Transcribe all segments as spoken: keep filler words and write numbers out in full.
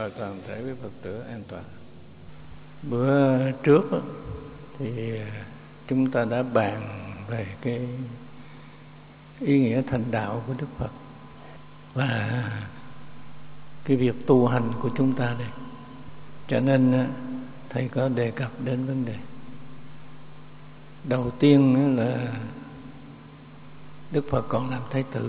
chào toàn thể quý Phật tử an toàn. Bữa trước thì chúng ta đã bàn về cái ý nghĩa thành đạo của Đức Phật và cái việc tu hành của chúng ta đây. Cho nên thầy có đề cập đến vấn đề đầu tiên là Đức Phật còn làm Thái tử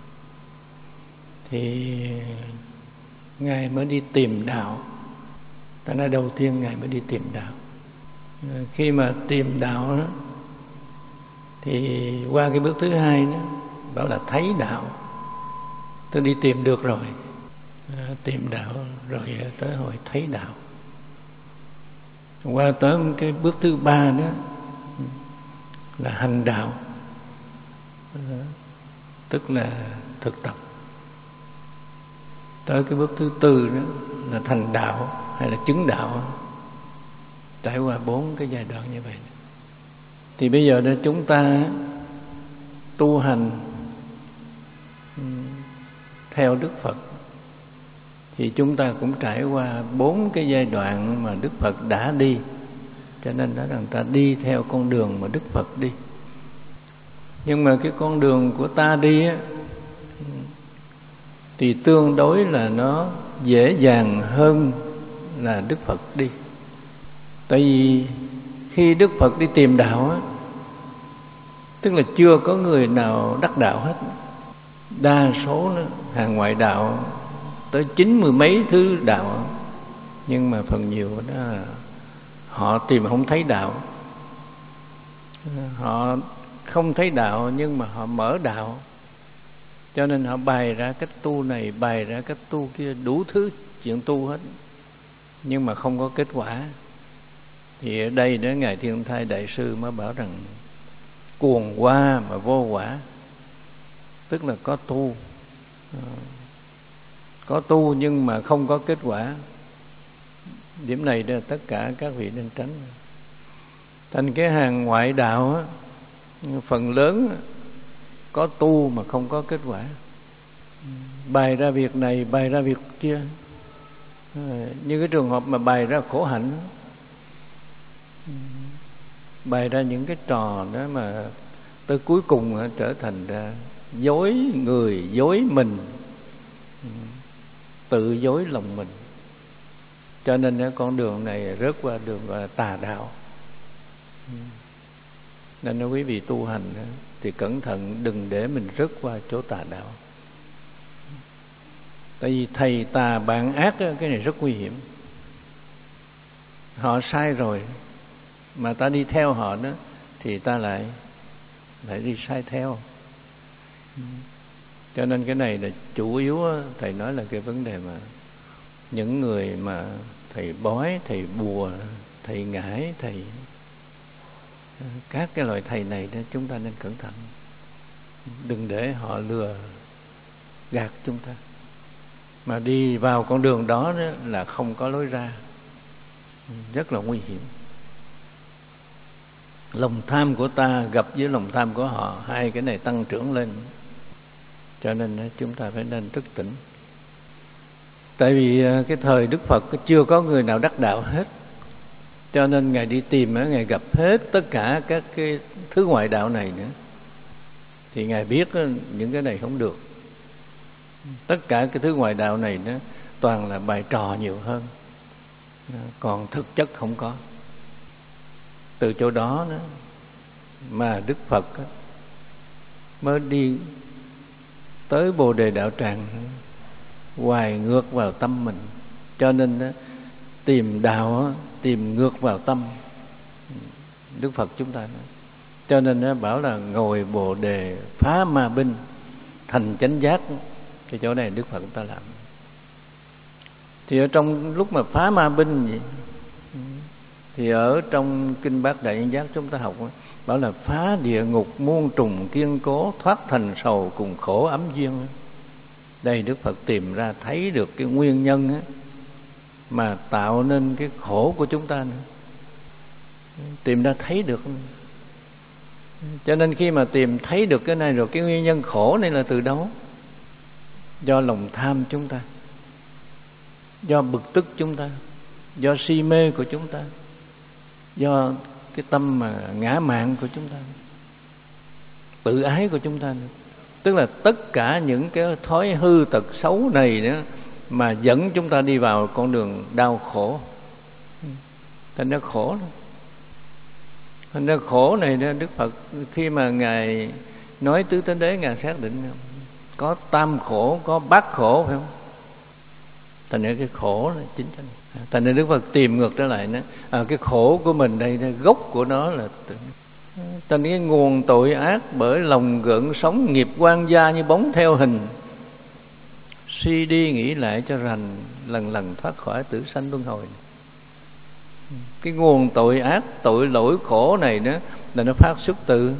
thì Ngài mới đi tìm đạo. Ta nói đầu tiên Ngài mới đi tìm đạo. Khi mà tìm đạo đó, thì qua cái bước thứ hai đó bảo là thấy đạo. Tôi đi tìm được rồi, tìm đạo rồi tới hồi thấy đạo. Qua tới cái bước thứ ba đó là hành đạo, tức là thực tập. Tới cái bước thứ tư đó là thành đạo hay là chứng đạo, trải qua bốn cái giai đoạn như vậy. Thì bây giờ đó chúng ta tu hành theo Đức Phật thì chúng ta cũng trải qua bốn cái giai đoạn mà Đức Phật đã đi. Cho nên nói rằng ta đi theo con đường mà Đức Phật đi. Nhưng mà cái con đường của ta đi á, thì tương đối là nó dễ dàng hơn là Đức Phật đi. Tại vì khi Đức Phật đi tìm đạo á, tức là chưa có người nào đắc đạo hết. Đa số nó hàng ngoại đạo, tới chín mươi mấy thứ đạo. Nhưng mà phần nhiều đó là họ tìm không thấy đạo. Họ không thấy đạo nhưng mà họ mở đạo. Cho nên họ bày ra cách tu này, bày ra cách tu kia, đủ thứ chuyện tu hết. Nhưng mà không có kết quả. Thì ở đây đó Ngài Thiên Thai Đại Sư mới bảo rằng cuồng qua mà vô quả. Tức là có tu, có tu nhưng mà không có kết quả. Điểm này đó tất cả các vị nên tránh. Thành cái hàng ngoại đạo á, phần lớn có tu mà không có kết quả. Bày ra việc này, bày ra việc kia. Như cái trường hợp mà bày ra khổ hạnh, bày ra những cái trò đó mà tới cuối cùng trở thành ra dối người, dối mình, tự dối lòng mình. Cho nên con đường này rớt qua đường gọi là tà đạo. Nên nếu quý vị tu hành thì cẩn thận đừng để mình rớt qua chỗ tà đạo. Tại vì thầy tà bạn ác cái này rất nguy hiểm. Họ sai rồi mà ta đi theo họ đó thì ta lại lại đi sai theo. Cho nên cái này là chủ yếu thầy nói là cái vấn đề mà những người mà thầy bói, thầy bùa, thầy ngải, thầy các cái loại thầy này đó chúng ta nên cẩn thận. Đừng để họ lừa gạt chúng ta. Mà đi vào con đường đó, đó là không có lối ra. Rất là nguy hiểm. Lòng tham của ta gặp với lòng tham của họ, hai cái này tăng trưởng lên. Cho nên chúng ta phải nên thức tỉnh. Tại vì cái thời Đức Phật chưa có người nào đắc đạo hết. Cho nên Ngài đi tìm, Ngài gặp hết tất cả các cái thứ ngoại đạo này nữa. Thì Ngài biết những cái này không được. Tất cả cái thứ ngoại đạo này nó toàn là bài trò nhiều hơn. Còn thực chất không có. Từ chỗ đó, đó mà Đức Phật mới đi tới Bồ Đề Đạo Tràng, hoài ngược vào tâm mình. Cho nên đó, tìm đạo tìm ngược vào tâm. Đức Phật chúng ta nói. Cho nên nó bảo là ngồi Bồ Đề phá ma binh thành chánh giác. Cái chỗ này Đức Phật ta làm. Thì ở trong lúc mà phá ma binh vậy, thì ở trong Kinh Bát Đại Nhân Giác chúng ta học bảo là phá địa ngục muôn trùng kiên cố, thoát thành sầu cùng khổ ấm duyên. Đây Đức Phật tìm ra thấy được cái nguyên nhân á, mà tạo nên cái khổ của chúng ta nữa. Tìm ra thấy được. Cho nên khi mà tìm thấy được cái này rồi, cái nguyên nhân khổ này là từ đâu? Do lòng tham chúng ta. do bực tức chúng ta, do si mê của chúng ta, do cái tâm mà ngã mạn của chúng ta, tự ái của chúng ta nữa. Tức là tất cả những cái thói hư tật xấu này nữa mà dẫn chúng ta đi vào con đường đau khổ. Thành ra khổ đó. Thành ra khổ này đó, Đức Phật khi mà Ngài nói tứ tánh đế, Ngài xác định có tam khổ, có bát khổ, phải không? Thành ra cái khổ là chính cho này. Thành ra Đức Phật tìm ngược trở lại nữa, à, cái khổ của mình đây, đây gốc của nó là thành cái nguồn tội ác bởi lòng gợn sóng nghiệp quan gia như bóng theo hình. Suy đi nghĩ lại cho rành, lần lần thoát khỏi tử sanh luân hồi. Cái nguồn tội ác, tội lỗi khổ này đó là nó phát xuất từ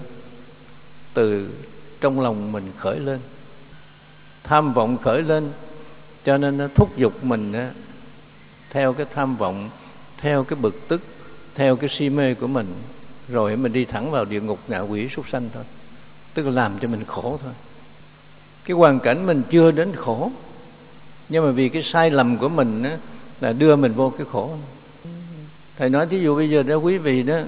từ trong lòng mình khởi lên, tham vọng khởi lên, cho nên nó thúc giục mình đó, theo cái tham vọng, theo cái bực tức, theo cái si mê của mình, rồi mình đi thẳng vào địa ngục ngạ quỷ súc sanh thôi. Tức là làm cho mình khổ thôi. Cái hoàn cảnh mình chưa đến khổ, nhưng mà vì cái sai lầm của mình đó, là đưa mình vô cái khổ. Thầy nói thí dụ bây giờ đó quý vị đó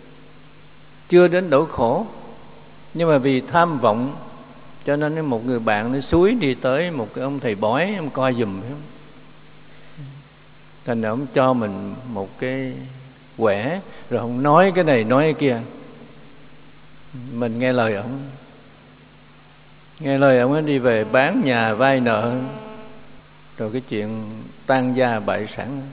chưa đến nỗi khổ, nhưng mà vì tham vọng cho nên một người bạn nó xúi đi tới một cái ông thầy bói, ông coi giùm. Thành ra ông cho mình một cái quẻ, rồi ông nói cái này nói cái kia, mình nghe lời ông, nghe lời ông ấy đi về bán nhà vay nợ, rồi cái chuyện tan gia bại sản.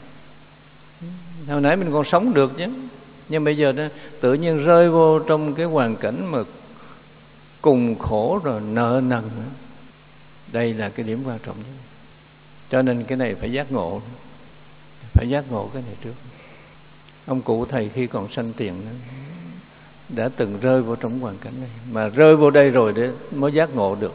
Hồi nãy mình còn sống được chứ, nhưng bây giờ đó tự nhiên rơi vô trong cái hoàn cảnh mà cùng khổ rồi nợ nần. Đây là cái điểm quan trọng nhất. Cho nên cái này phải giác ngộ, phải giác ngộ cái này trước. Ông cụ thầy khi còn sanh tiền đó, đã từng rơi vào trong hoàn cảnh này, mà rơi vô đây rồi để mới giác ngộ được.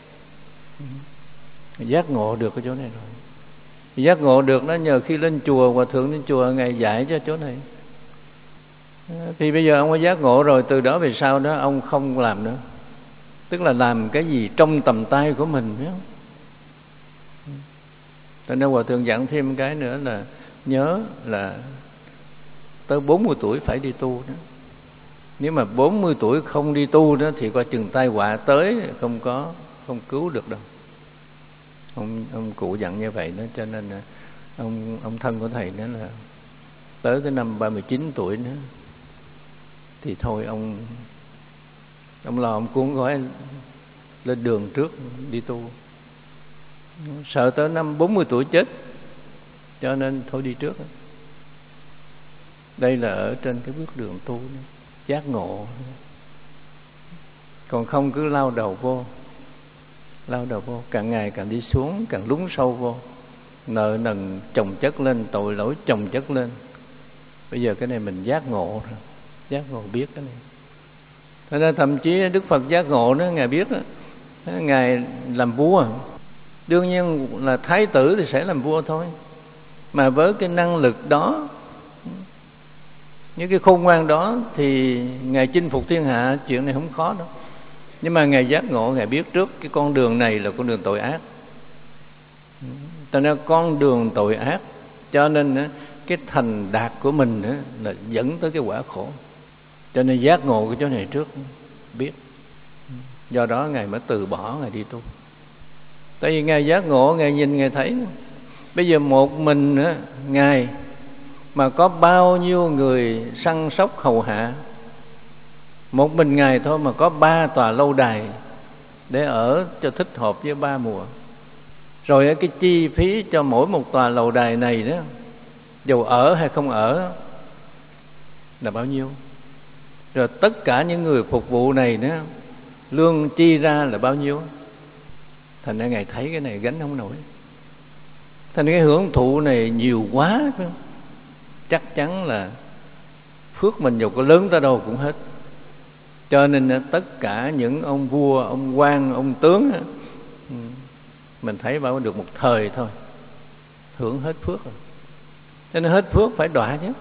Giác ngộ được cái chỗ này rồi. Giác ngộ được nó nhờ khi lên chùa, hòa thượng lên chùa Ngài dạy cho chỗ này. Thì bây giờ ông có giác ngộ rồi, từ đó về sau đó ông không làm nữa. Tức là làm cái gì trong tầm tay của mình, phải không? Thành ra hòa thượng dặn thêm cái nữa là nhớ là tới bốn mươi tuổi phải đi tu đó. Nếu mà bốn mươi tuổi không đi tu đó thì coi chừng tai họa tới, không có không cứu được đâu. Ông ông cụ dặn như vậy đó, cho nên là ông ông thân của thầy đó là tới cái năm ba mươi chín tuổi nữa thì thôi ông ông lo ông cuốn gói lên đường trước đi tu, sợ tới năm bốn mươi tuổi chết, cho nên thôi đi trước. Đây là ở trên cái bước đường tu đó, giác ngộ. Còn không cứ lao đầu vô, lao đầu vô, càng ngày càng đi xuống, càng lún sâu vô, nợ nần chồng chất lên, tội lỗi chồng chất lên. Bây giờ cái này mình giác ngộ rồi, giác ngộ biết cái này. Thế nên thậm chí Đức Phật giác ngộ đó, Ngài biết đó, Ngài làm vua, đương nhiên là thái tử thì sẽ làm vua thôi, mà với cái năng lực đó, những cái khôn ngoan đó thì Ngài chinh phục thiên hạ, chuyện này không khó đâu. Nhưng mà Ngài giác ngộ, Ngài biết trước cái con đường này là con đường tội ác. Cho nên con đường tội ác, cho nên cái thành đạt của mình là dẫn tới cái quả khổ. Cho nên giác ngộ cái chỗ này trước, biết. Do đó Ngài mới từ bỏ, Ngài đi tu. Tại vì Ngài giác ngộ, Ngài nhìn, Ngài thấy bây giờ một mình Ngài mà có bao nhiêu người săn sóc hầu hạ. Một mình Ngài thôi mà có ba tòa lâu đài để ở cho thích hợp với ba mùa. Rồi cái chi phí cho mỗi một tòa lầu đài này đó, dù ở hay không ở, là bao nhiêu. Rồi tất cả những người phục vụ này đó, lương chi ra là bao nhiêu. Thành ra Ngài thấy cái này gánh không nổi. Thành ra cái hưởng thụ này nhiều quá, phải không? Chắc chắn là phước mình dù có lớn tới đâu cũng hết. Cho nên tất cả những ông vua, ông quan, ông tướng, mình thấy bảo được một thời thôi, hưởng hết phước rồi. Cho nên hết phước phải đọa chứ.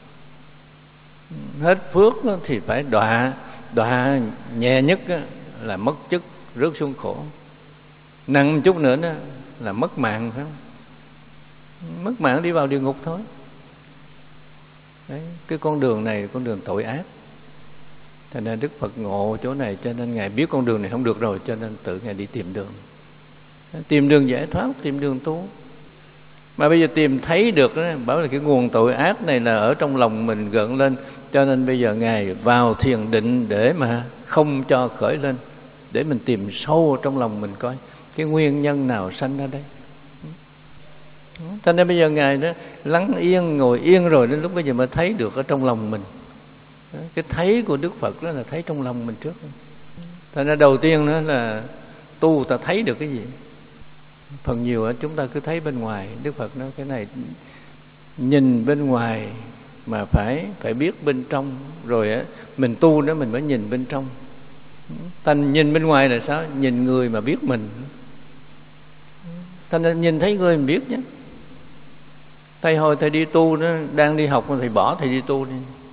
Hết phước thì phải đọa. Đọa nhẹ nhất là mất chức, rớt xuống khổ. Nặng một chút nữa đó là mất mạng, phải không? mất mạng đi vào địa ngục thôi. Đấy, cái con đường này là con đường tội ác. Cho nên Đức Phật ngộ chỗ này, cho nên Ngài biết con đường này không được rồi, cho nên tự Ngài đi tìm đường. Tìm đường giải thoát, tìm đường tu. Mà bây giờ tìm thấy được đó, bảo là cái nguồn tội ác này là ở trong lòng mình gợn lên. Cho nên bây giờ Ngài vào thiền định để mà không cho khởi lên, để mình tìm sâu trong lòng mình coi cái nguyên nhân nào sanh ra đây. Cho nên bây giờ Ngài đó lắng yên, ngồi yên rồi, đến lúc bây giờ mới thấy được ở trong lòng mình. Cái thấy của Đức Phật đó là thấy trong lòng mình trước. Cho nên đầu tiên đó là tu ta thấy được cái gì. Phần nhiều chúng ta cứ thấy bên ngoài. Đức Phật nói cái này nhìn bên ngoài mà phải phải biết bên trong. Rồi á mình tu đó mình mới nhìn bên trong. Thành nhìn bên ngoài là sao? Nhìn người mà biết mình. Thành ra nhìn thấy người mình biết nhé. Thầy hồi thầy đi tu đó, đang đi học mà thầy bỏ thầy đi tu đi.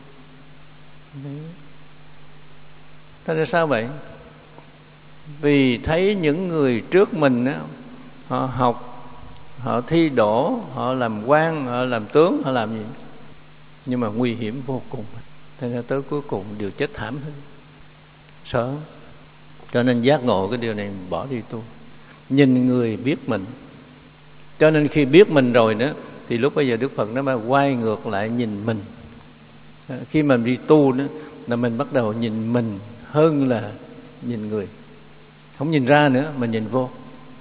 Thành ra sao vậy? Vì thấy những người trước mình đó, họ học, họ thi đỗ, họ làm quan, họ làm tướng, họ làm gì, nhưng mà nguy hiểm vô cùng. Thành ra tới cuối cùng đều chết thảm hơn. Sợ. Cho nên giác ngộ cái điều này bỏ đi tu. Nhìn người biết mình. Cho nên khi biết mình rồi đó, thì lúc bây giờ Đức Phật nó mới quay ngược lại nhìn mình. Khi mình đi tu đó, là mình bắt đầu nhìn mình hơn là nhìn người. Không nhìn ra nữa mà nhìn vô.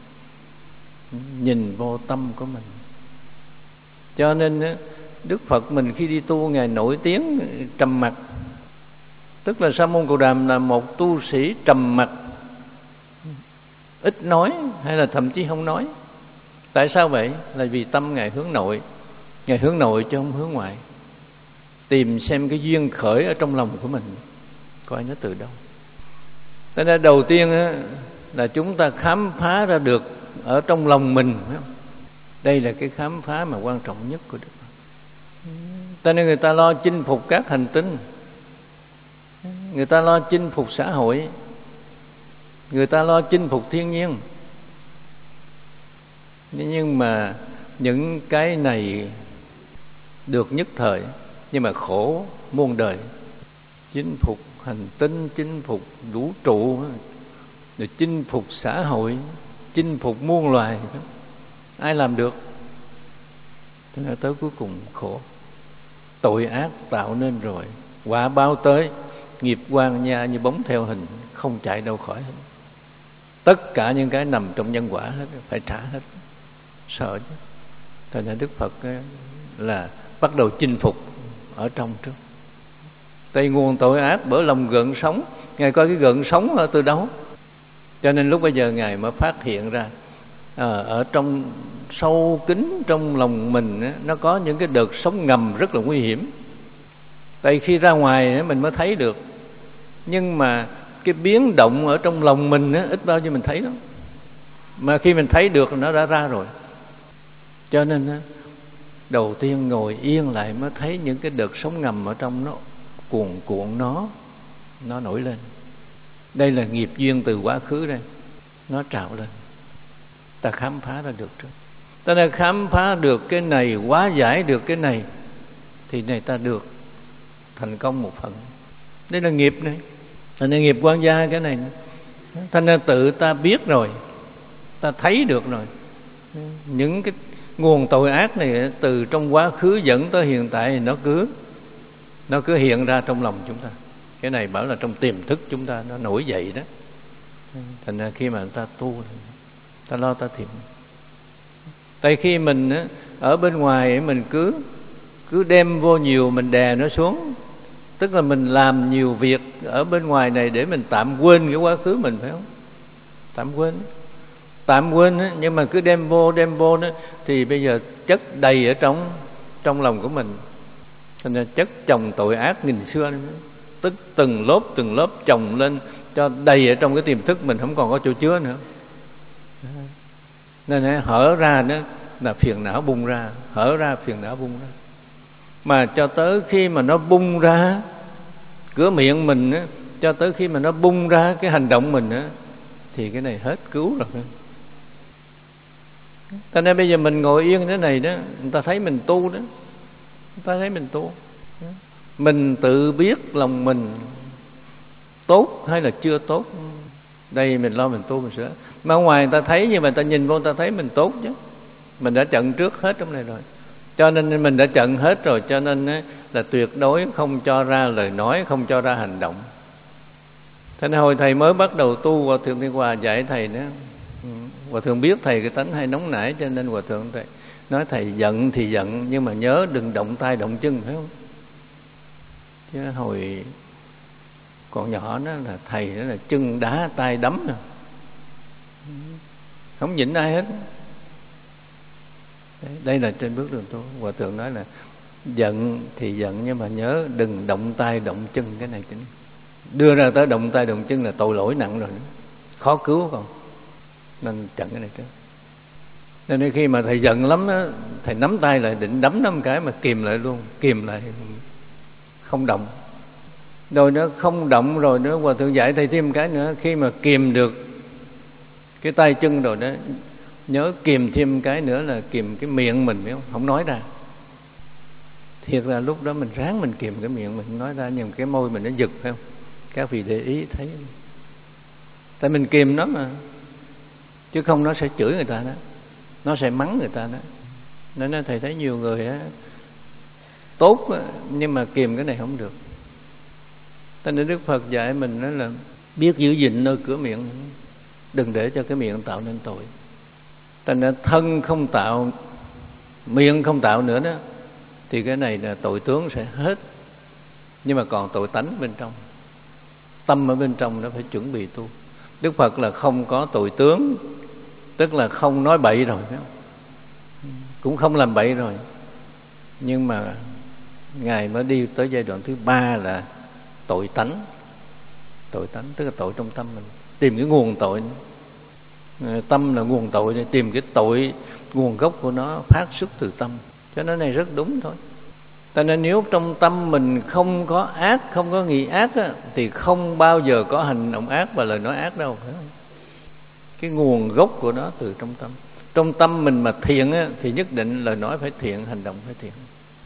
Nhìn vô tâm của mình. Cho nên Đức Phật mình khi đi tu, Ngài nổi tiếng trầm mặc. Tức là Sa môn Cồ Đàm là một tu sĩ trầm mặc, ít nói hay là thậm chí không nói. Tại sao vậy? Là vì tâm Ngài hướng nội. Ngài hướng nội chứ không hướng ngoại. Tìm xem cái duyên khởi ở trong lòng của mình, coi nó từ đâu. Thế nên đầu tiên á, là chúng ta khám phá ra được ở trong lòng mình. Đây là cái khám phá mà quan trọng nhất của Đức Phật. Cho nên người ta lo chinh phục các hành tinh, người ta lo chinh phục xã hội, người ta lo chinh phục thiên nhiên. Nhưng mà những cái này được nhất thời, nhưng mà khổ muôn đời. Chinh phục hành tinh, chinh phục vũ trụ, rồi chinh phục xã hội, chinh phục muôn loài, ai làm được? Cho nên tới cuối cùng khổ. Tội ác tạo nên rồi, quả báo tới, nghiệp quan nha như bóng theo hình, không chạy đâu khỏi hết. Tất cả những cái nằm trong nhân quả hết, phải trả hết. Sợ chứ. Cho nên Đức Phật là bắt đầu chinh phục ở trong trước. Tại nguồn tội ác bởi lòng gợn sóng. Ngài coi cái gợn sóng ở từ đâu. Cho nên lúc bây giờ Ngài mới phát hiện ra à, ở trong sâu kín trong lòng mình á, nó có những cái đợt sóng ngầm rất là nguy hiểm. Tại khi ra ngoài á, mình mới thấy được. Nhưng mà cái biến động ở trong lòng mình á, ít bao nhiêu mình thấy đó. Mà khi mình thấy được nó đã ra rồi. Cho nên á, đầu tiên ngồi yên lại mới thấy những cái đợt sóng ngầm ở trong nó cuồn cuộn nó nó nổi lên. Đây là nghiệp duyên từ quá khứ đây, nó trào lên. Ta khám phá ra được trước. Ta đã khám phá được cái này, hóa giải được cái này, thì này ta được thành công một phần. Đây là nghiệp này. Thành nên nghiệp quan gia cái này. Thành nên tự ta biết rồi, ta thấy được rồi. Những cái nguồn tội ác này từ trong quá khứ dẫn tới hiện tại, nó cứ nó cứ hiện ra trong lòng chúng ta. Cái này bảo là trong tiềm thức chúng ta nó nổi dậy đó. Thành ra khi mà người ta tu, ta lo ta tìm. Tại khi mình ở bên ngoài mình cứ cứ đem vô nhiều, mình đè nó xuống. Tức là mình làm nhiều việc ở bên ngoài này để mình tạm quên cái quá khứ mình, phải không? Tạm quên. Tạm quên đó, nhưng mà cứ đem vô đem vô đó, thì bây giờ chất đầy ở trong trong lòng của mình. Thành ra chất chồng tội ác nghìn xưa, tức từng lớp từng lớp chồng lên cho đầy ở trong cái tiềm thức mình, không còn có chỗ chứa nữa. Nên hở ra đó là phiền não bung ra, hở ra phiền não bung ra. Mà cho tới khi mà nó bung ra cửa miệng mình á, cho tới khi mà nó bung ra cái hành động mình á, thì cái này hết cứu rồi. Cho nên bây giờ mình ngồi yên thế này đó, người ta thấy mình tu đó, người ta thấy mình tu. Mình tự biết lòng mình tốt hay là chưa tốt. Đây mình lo mình tu mình sửa. Mà ngoài người ta thấy, nhưng mà người ta nhìn vô người ta thấy mình tốt chứ. Mình đã chận trước hết trong này rồi. Cho nên mình đã chận hết rồi. Cho nên là tuyệt đối không cho ra lời nói, không cho ra hành động. Thế nên hồi thầy mới bắt đầu tu, Hòa Thượng Thiên Hòa dạy thầy đó. Hòa Thượng biết thầy cái tánh hay nóng nảy, cho nên Hòa Thượng thầy nói thầy giận thì giận, nhưng mà nhớ đừng động tay động chân, phải không? Chứ hồi còn nhỏ đó là thầy đó là chân đá tay đấm nè, không nhịn ai hết. Đấy, đây là trên bước đường tu. Hòa Thượng nói là giận thì giận, nhưng mà nhớ đừng động tay động chân. Cái này chính đưa ra tới động tay động chân là tội lỗi nặng rồi, khó cứu còn. Nên chặn cái này trước. Nên khi mà thầy giận lắm đó, thầy nắm tay lại định đấm nó một cái mà kìm lại luôn, kìm lại không động. Rồi nó không động rồi nữa, Hòa Thượng dạy thầy thêm một cái nữa, khi mà kìm được cái tay chân rồi đó, nhớ kìm thêm một cái nữa là kìm cái miệng mình, phải không? Không nói ra. Thiệt là lúc đó mình ráng mình kìm cái miệng mình không nói ra, nhưng cái môi mình nó giật, phải không? Các vị để ý thấy, tại mình kìm nó mà, chứ không nó sẽ chửi người ta đó, nó sẽ mắng người ta đó. Nên thầy thấy nhiều người á, tốt á, nhưng mà kìm cái này không được. Cho nên Đức Phật dạy mình đó là biết giữ gìn nơi cửa miệng, đừng để cho cái miệng tạo nên tội. Cho nên thân không tạo, miệng không tạo nữa đó, thì cái này là tội tướng sẽ hết. Nhưng mà còn tội tánh bên trong, tâm ở bên trong nó phải chuẩn bị tu. Đức Phật là không có tội tướng, tức là không nói bậy rồi, phải không? Cũng không làm bậy rồi. Nhưng mà Ngài mới đi tới giai đoạn thứ ba là tội tánh. Tội tánh tức là tội trong tâm mình, tìm cái nguồn tội. Tâm là nguồn tội, để tìm cái tội, nguồn gốc của nó phát xuất từ tâm. Cho nên này rất đúng thôi. Cho nên nếu trong tâm mình không có ác, không có nghĩ ác á, thì không bao giờ có hành động ác và lời nói ác đâu, phải không? Cái nguồn gốc của nó từ trong tâm. Trong tâm mình mà thiện á, thì nhất định lời nói phải thiện, hành động phải thiện.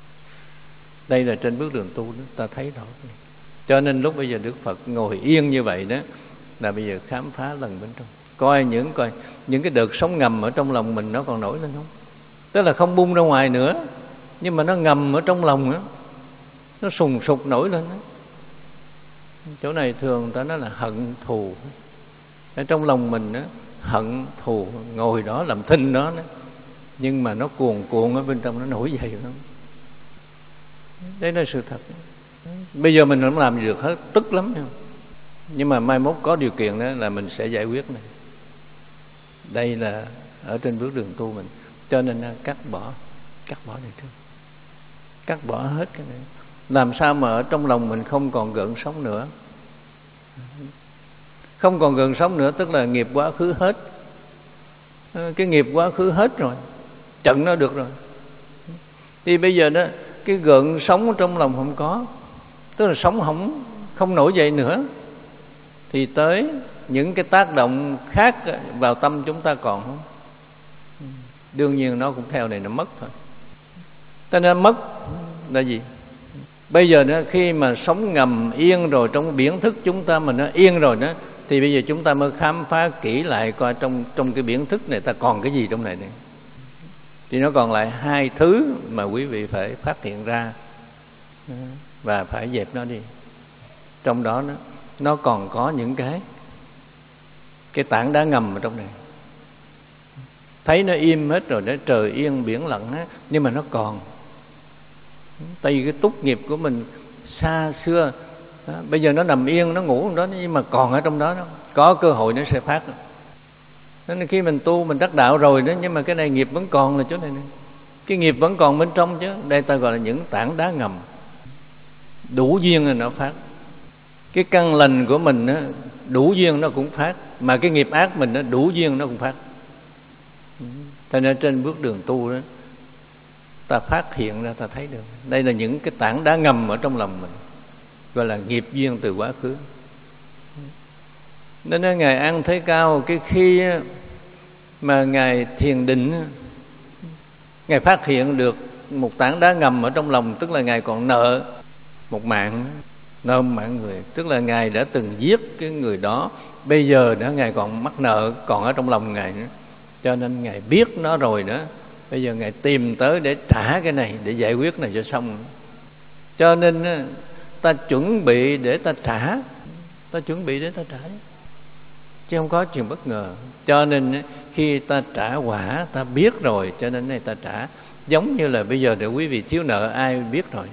Đây là trên bước đường tu đó, ta thấy rõ. Cho nên lúc bây giờ Đức Phật ngồi yên như vậy đó, là bây giờ khám phá lần bên trong, coi những coi những cái đợt sóng ngầm ở trong lòng mình nó còn nổi lên không. Tức là không bung ra ngoài nữa, nhưng mà nó ngầm ở trong lòng đó, nó sùng sục nổi lên đó. Chỗ này thường ta nói là hận thù. Ở trong lòng mình đó, hận thù ngồi đó làm thinh đó, đó. Nhưng mà nó cuồn cuộn ở bên trong, nó nổi dậy lắm. Đấy là sự thật. Bây giờ mình không làm gì được hết, tức lắm không? Nhưng mà mai mốt có điều kiện đó là mình sẽ giải quyết này. Đây là ở trên bước đường tu mình. Cho nên cắt bỏ, cắt bỏ này trước, cắt bỏ hết cái này. Làm sao mà ở trong lòng mình không còn gợn sóng nữa. Không còn gợn sóng nữa tức là nghiệp quá khứ hết. Cái nghiệp quá khứ hết rồi, chặn nó được rồi. Thì bây giờ đó, cái gợn sóng trong lòng không có, tức là sóng không không nổi dậy nữa, thì tới những cái tác động khác vào tâm chúng ta còn không? Đương nhiên nó cũng theo này nó mất thôi. Cho nên mất là gì? Bây giờ đó, khi mà sóng ngầm yên rồi, trong biển thức chúng ta mà nó yên rồi đó, thì bây giờ chúng ta mới khám phá kỹ lại coi trong trong cái biển thức này ta còn cái gì trong này này. Thì nó còn lại hai thứ mà quý vị phải phát hiện ra và phải dẹp nó đi. Trong đó nó, nó còn có những cái cái tảng đá ngầm ở trong này. Thấy nó im hết rồi, nó trời yên biển lặng á, nhưng mà nó còn. Tại vì cái túc nghiệp của mình xa xưa đó, bây giờ nó nằm yên, nó ngủ trong đó, nhưng mà còn ở trong đó, đó có cơ hội nó sẽ phát. Nên khi mình tu, mình đắc đạo rồi đó, nhưng mà cái này nghiệp vẫn còn là chỗ này, này. Cái nghiệp vẫn còn bên trong chứ. Đây ta gọi là những tảng đá ngầm. Đủ duyên là nó phát. Cái căn lành của mình á, đủ duyên nó cũng phát. Mà cái nghiệp ác mình á, đủ duyên nó cũng phát. Cho nên trên bước đường tu đó, ta phát hiện ra, ta thấy được. Đây là những cái tảng đá ngầm ở trong lòng mình, gọi là nghiệp duyên từ quá khứ. Nên Ngài An Thế Cao, cái khi Mà Ngài thiền định, Ngài phát hiện được một tảng đá ngầm ở trong lòng, tức là Ngài còn nợ một mạng, nợ một mạng người, tức là Ngài đã từng giết cái người đó, bây giờ đó Ngài còn mắc nợ còn ở trong lòng Ngài nữa, cho nên Ngài biết nó rồi đó, bây giờ Ngài tìm tới để trả cái này, để giải quyết này cho xong. Cho nên ta chuẩn bị để ta trả, ta chuẩn bị để ta trả, chứ không có chuyện bất ngờ. Cho nên khi ta trả quả ta biết rồi, cho nên này ta trả. Giống như là bây giờ để quý vị thiếu nợ ai biết rồi,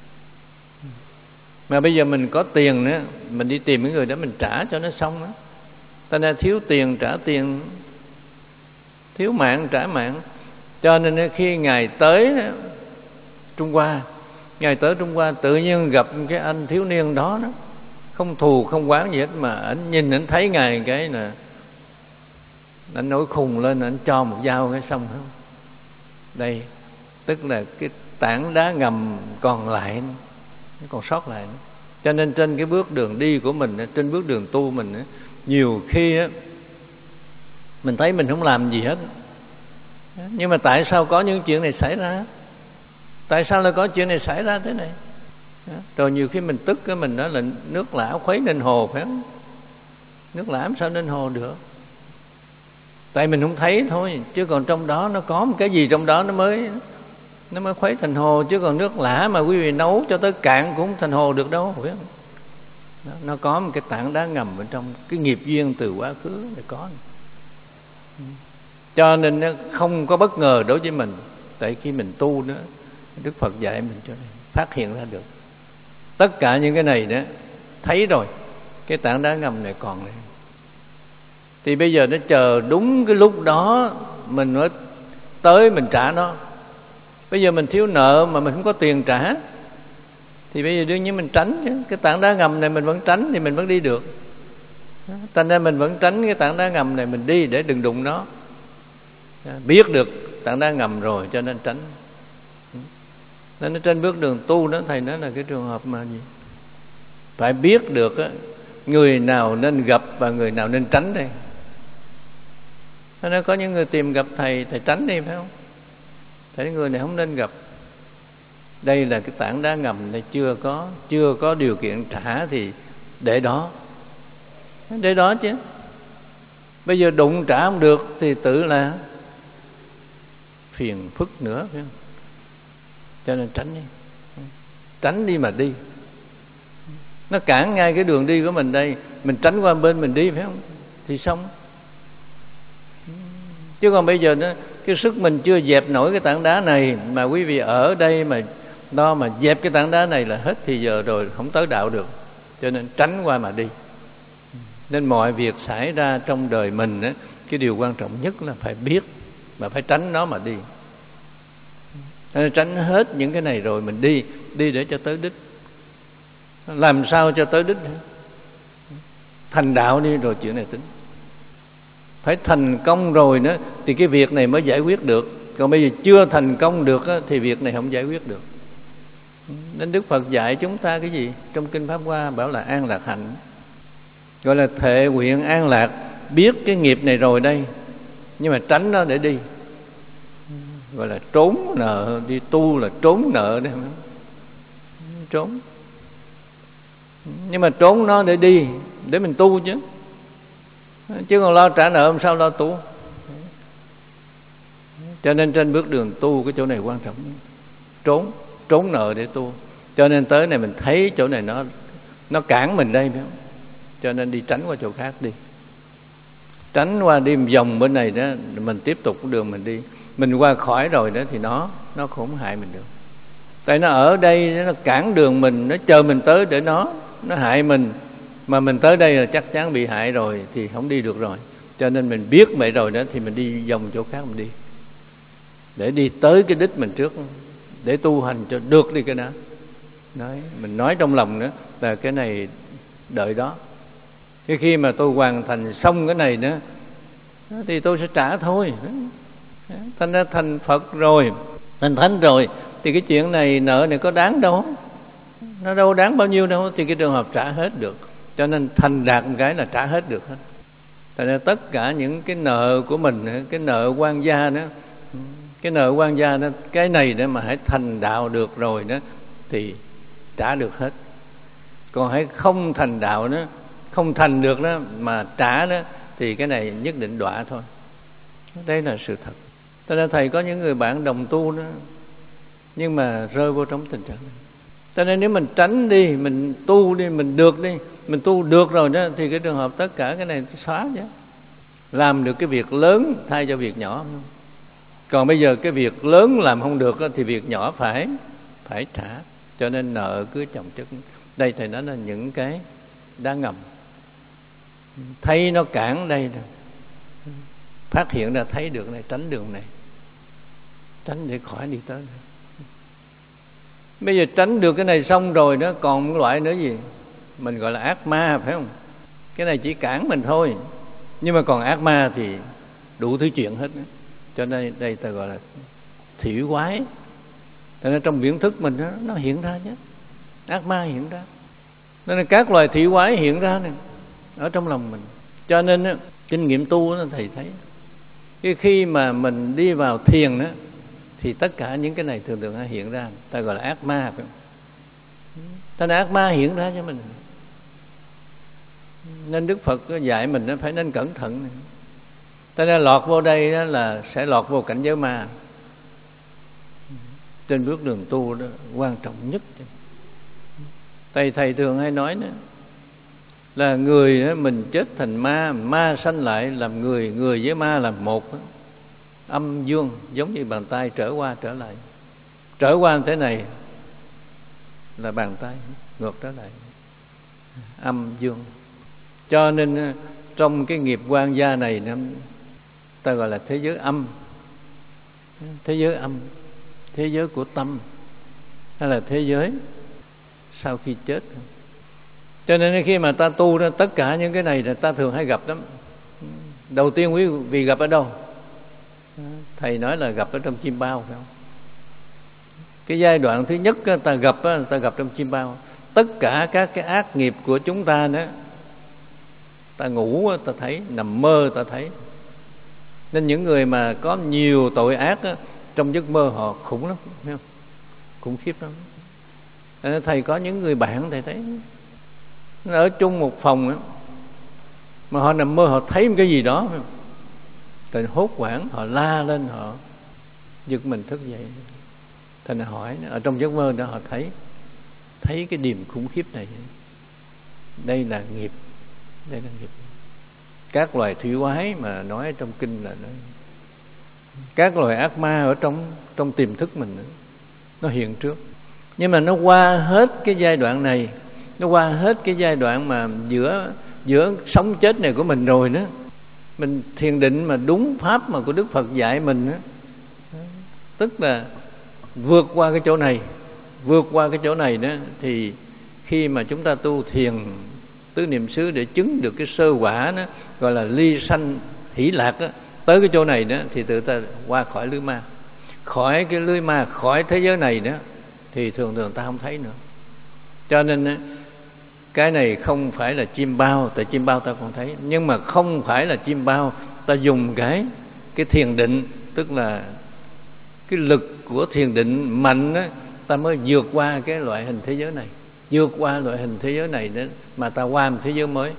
mà bây giờ mình có tiền nữa, mình đi tìm cái người đó mình trả cho nó xong đó. Ta nên thiếu tiền trả tiền, thiếu mạng trả mạng. Cho nên khi Ngài tới Trung Hoa, Ngài tới Trung Hoa tự nhiên gặp cái anh thiếu niên đó, đó không thù không oán gì hết, mà anh nhìn anh thấy Ngài cái là anh nổi khùng lên, anh cho một dao cái xong không. Đây tức là cái tảng đá ngầm còn lại, nó còn sót lại. Cho nên trên cái bước đường đi của mình, trên bước đường tu mình, nhiều khi á mình thấy mình không làm gì hết, nhưng mà tại sao có những chuyện này xảy ra? Tại sao lại có chuyện này xảy ra thế này? Rồi nhiều khi mình tức cái mình nói là nước lã khuấy nên hồ, phải không? Nước lã sao nên hồ được? Tại mình không thấy thôi, chứ còn trong đó nó có một cái gì trong đó nó mới nó mới khuấy thành hồ. Chứ còn nước lã mà quý vị nấu cho tới cạn cũng thành hồ được đâu, phải không? Đó, nó có một cái tảng đá ngầm bên trong, cái nghiệp duyên từ quá khứ để có. Cho nên nó không có bất ngờ đối với mình. Tại khi mình tu đó, Đức Phật dạy mình cho nên phát hiện ra được tất cả những cái này đó, thấy rồi cái tảng đá ngầm này còn này, thì bây giờ nó chờ đúng cái lúc đó mình mới tới mình trả nó. Bây giờ mình thiếu nợ mà mình không có tiền trả, thì bây giờ đương nhiên mình tránh chứ. Cái tảng đá ngầm này mình vẫn tránh thì mình vẫn đi được. Thành ra mình vẫn tránh cái tảng đá ngầm này, mình đi để đừng đụng nó. Biết được tảng đá ngầm rồi cho nên tránh. Nên nó trên bước đường tu đó, thầy nói là cái trường hợp mà gì? Phải biết được á, người nào nên gặp và người nào nên tránh đây. Nó có những người tìm gặp thầy, thầy tránh đi, phải không? Thầy người này không nên gặp. Đây là cái tảng đá ngầm này, chưa có chưa có điều kiện trả thì để đó, để đó chứ. Bây giờ đụng trả không được thì tự là phiền phức nữa, phải không? Cho nên tránh đi, tránh đi mà đi. Nó cản ngay cái đường đi của mình đây, mình tránh qua bên mình đi, phải không? Thì xong. Chứ còn bây giờ nó, cái sức mình chưa dẹp nổi cái tảng đá này, mà quý vị ở đây mà đó mà dẹp cái tảng đá này là hết thì giờ rồi, không tới đạo được. Cho nên tránh qua mà đi. Nên mọi việc xảy ra trong đời mình á, cái điều quan trọng nhất là phải biết mà phải tránh nó mà đi. Nên tránh hết những cái này rồi mình đi, đi để cho tới đích. Làm sao cho tới đích? Thành đạo đi rồi chuyện này tính. Phải thành công rồi nữa thì cái việc này mới giải quyết được. Còn bây giờ chưa thành công được á, thì việc này không giải quyết được. Nên Đức Phật dạy chúng ta cái gì? Trong Kinh Pháp Hoa bảo là an lạc hạnh, gọi là thệ nguyện an lạc. Biết cái nghiệp này rồi đây, nhưng mà tránh nó để đi, gọi là trốn nợ. Đi tu là trốn nợ đấy, trốn. Nhưng mà trốn nó để đi, để mình tu chứ. Chứ còn lo trả nợ làm sao lo tu. Cho nên trên bước đường tu cái chỗ này quan trọng. Trốn, trốn nợ để tu. Cho nên tới này mình thấy chỗ này nó nó cản mình đây, phải không? Cho nên đi tránh qua chỗ khác đi. Tránh qua đi vòng bên này đó, mình tiếp tục đường mình đi. Mình qua khỏi rồi đó thì nó nó không hại mình được. Tại nó ở đây nó cản đường mình, nó chờ mình tới để nó nó hại mình. Mà mình tới đây là chắc chắn bị hại rồi thì không đi được rồi. Cho nên mình biết vậy rồi đó thì mình đi vòng chỗ khác mình đi, để đi tới cái đích mình trước, để tu hành cho được đi cái đó. Nói, mình nói trong lòng nữa là cái này đợi đó. Cái khi mà tôi hoàn thành xong cái này nữa thì tôi sẽ trả thôi. Thành ra thành Phật rồi, thành Thánh rồi, thì cái chuyện này nợ này có đáng đâu, nó đâu đáng bao nhiêu đâu. Thì cái trường hợp trả hết được. Cho nên thành đạt một cái là trả hết được hết. Tại nên tất cả những cái nợ của mình, cái nợ quan gia đó, cái nợ quan gia đó, cái này đó mà hãy thành đạo được rồi đó thì trả được hết. Còn hãy không thành đạo đó, không thành được đó mà trả đó thì cái này nhất định đọa thôi. Đây là sự thật. Cho nên thầy có những người bạn đồng tu đó, nhưng mà rơi vô trong tình trạng này. Cho nên nếu mình tránh đi, mình tu đi, mình được đi, mình tu được rồi đó thì cái trường hợp tất cả cái này xóa chứ. Làm được cái việc lớn thay cho việc nhỏ. Còn bây giờ cái việc lớn làm không được thì việc nhỏ phải phải trả. Cho nên nợ cứ chồng chất. Đây thầy nói là những cái đá ngầm. Thấy nó cản đây, phát hiện ra thấy được này, tránh đường này, tránh để khỏi đi tới này. Bây giờ tránh được cái này xong rồi đó, còn một loại nữa gì mình gọi là ác ma, phải không? Cái này chỉ cản mình thôi, nhưng mà còn ác ma thì đủ thứ chuyện hết đó. Cho nên đây ta gọi là thủy quái. Cho nên trong viễn thức mình đó, nó hiện ra chứ, ác ma hiện ra. Nên các loài thủy quái hiện ra này ở trong lòng mình. Cho nên đó, kinh nghiệm tu đó, thầy thấy cái khi mà mình đi vào thiền đó thì tất cả những cái này thường thường hiện ra, ta gọi là ác ma, phải không? Ta là ác ma hiện ra cho mình. Nên Đức Phật dạy mình nó phải nên cẩn thận này. Ta nên lọt vô đây đó là sẽ lọt vô cảnh giới ma. Trên bước đường tu đó quan trọng nhất. Thầy thầy thường hay nói đó là người đó, mình chết thành ma, ma sanh lại làm người, người với ma làm một đó. Âm dương giống như bàn tay trở qua trở lại. Trở qua thế này là bàn tay, ngược trở lại âm dương. Cho nên trong cái nghiệp quan gia này ta gọi là thế giới âm, thế giới âm, thế giới của tâm, hay là thế giới sau khi chết. Cho nên khi mà ta tu đó, tất cả những cái này là ta thường hay gặp lắm. Đầu tiên quý vị gặp ở đâu? Thầy nói là gặp ở trong chim bao, phải không? Cái giai đoạn thứ nhất ta gặp ta gặp trong chim bao. Tất cả các cái ác nghiệp của chúng ta đó, ta ngủ ta thấy, nằm mơ ta thấy. Nên những người mà có nhiều tội ác đó, trong giấc mơ họ khủng lắm, phải không? Khủng khiếp lắm. Thầy có những người bạn thầy thấy ở chung một phòng đó, mà họ nằm mơ họ thấy một cái gì đó, phải không? Thì hốt hoảng họ la lên, họ giật mình thức dậy. Thành hỏi ở trong giấc mơ đó họ thấy thấy cái điềm khủng khiếp này. Đây là nghiệp, đây là nghiệp. Các loài thủy quái mà nói trong kinh là nói, các loài ác ma ở trong trong tiềm thức mình đó, nó hiện trước. Nhưng mà nó qua hết cái giai đoạn này, nó qua hết cái giai đoạn mà giữa giữa sống chết này của mình rồi đó, mình thiền định mà đúng pháp mà của Đức Phật dạy mình đó, tức là vượt qua cái chỗ này, vượt qua cái chỗ này đó, thì khi mà chúng ta tu thiền tứ niệm xứ để chứng được cái sơ quả đó, gọi là ly sanh hỷ lạc đó, tới cái chỗ này đó thì tự ta qua khỏi lưới ma, khỏi cái lưới ma, khỏi thế giới này đó, thì thường thường ta không thấy nữa. Cho nên cái này không phải là chim bao, tại chim bao ta còn thấy, nhưng mà không phải là chim bao, ta dùng cái cái thiền định, tức là cái lực của thiền định mạnh đó, ta mới vượt qua cái loại hình thế giới này, vượt qua loại hình thế giới này đó, mà ta qua một thế giới mới.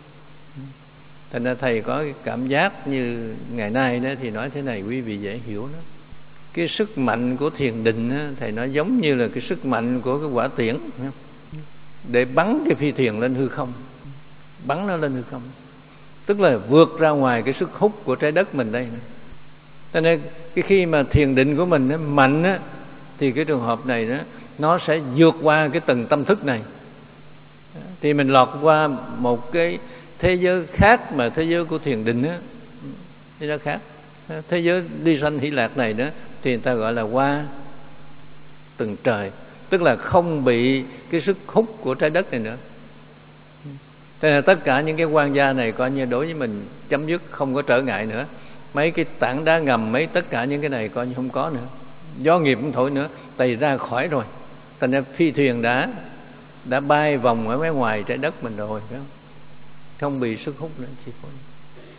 Thành ra thầy có cái cảm giác như ngày nay đó thì nói thế này quý vị dễ hiểu đó. Cái sức mạnh của thiền định đó, thầy nói giống như là cái sức mạnh của cái quả tiễn để bắn cái phi thuyền lên hư không, bắn nó lên hư không, tức là vượt ra ngoài cái sức hút của trái đất mình đây. Cho nên cái khi mà thiền định của mình nó mạnh á, thì cái trường hợp này đó nó sẽ vượt qua cái tầng tâm thức này, thì mình lọt qua một cái thế giới khác mà thế giới của thiền định á, thế giới khác, thế giới ly sanh hỷ lạc này đó, thì người ta gọi là qua tầng trời, tức là không bị cái sức hút của trái đất này nữa. Thế là tất cả những cái quan gia này coi như đối với mình chấm dứt, không có trở ngại nữa. Mấy cái tảng đá ngầm, mấy tất cả những cái này coi như không có nữa, gió nghiệp không thổi nữa, tại ra khỏi rồi. Thành ra phi thuyền đã đã bay vòng ở mấy ngoài trái đất mình rồi, phải không? Không bị sức hút nữa, chỉ có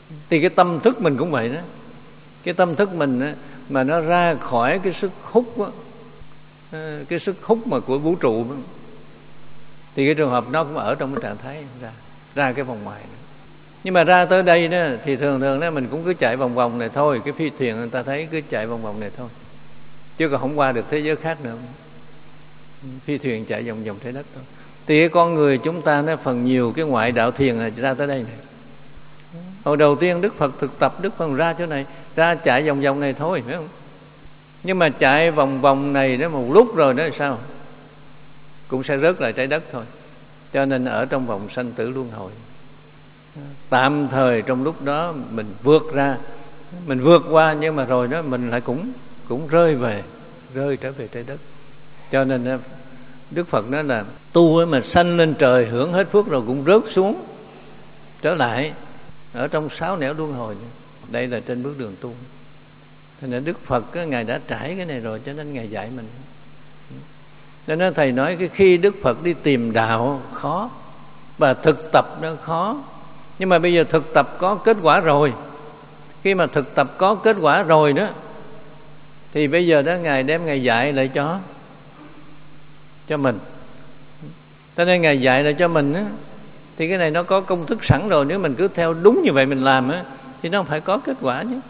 Thì cái tâm thức mình cũng vậy đó. Cái tâm thức mình á, mà nó ra khỏi cái sức hút á, cái sức hút mà của vũ trụ đó, thì cái trường hợp nó cũng ở trong cái trạng thái ra ra cái vòng ngoài đó. Nhưng mà ra tới đây đó thì thường thường đó mình cũng cứ chạy vòng vòng này thôi. Cái phi thuyền người ta thấy cứ chạy vòng vòng này thôi, chứ còn không qua được thế giới khác nữa. Phi thuyền chạy vòng vòng trái đất thôi. Thì cái con người chúng ta nó phần nhiều cái ngoại đạo thiền là ra tới đây này. Hồi đầu tiên Đức Phật thực tập, Đức Phật ra chỗ này, ra chạy vòng vòng này thôi, phải không? Nhưng mà chạy vòng vòng này đó một lúc rồi đó là sao? Cũng sẽ rớt lại trái đất thôi. Cho nên ở trong vòng sanh tử luân hồi, tạm thời trong lúc đó mình vượt ra, mình vượt qua, nhưng mà rồi đó mình lại cũng cũng rơi về, rơi trở về trái đất. Cho nên Đức Phật nói là tu ấy mà sanh lên trời hưởng hết phước rồi cũng rớt xuống trở lại ở trong sáu nẻo luân hồi. Đây là trên bước đường tu. Thế nên Đức Phật Ngài đã trải cái này rồi, cho nên Ngài dạy mình. Cho nên Thầy nói cái khi Đức Phật đi tìm đạo khó, và thực tập nó khó. Nhưng mà bây giờ thực tập có kết quả rồi. Khi mà thực tập có kết quả rồi đó, thì bây giờ đó Ngài đem Ngài dạy lại cho cho mình. Cho nên Ngài dạy lại cho mình á, thì cái này nó có công thức sẵn rồi. Nếu mình cứ theo đúng như vậy mình làm á, thì nó không phải có kết quả chứ.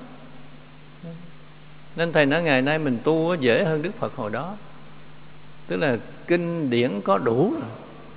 Nên Thầy nói ngày nay mình tu dễ hơn Đức Phật hồi đó. Tức là kinh điển có đủ rồi.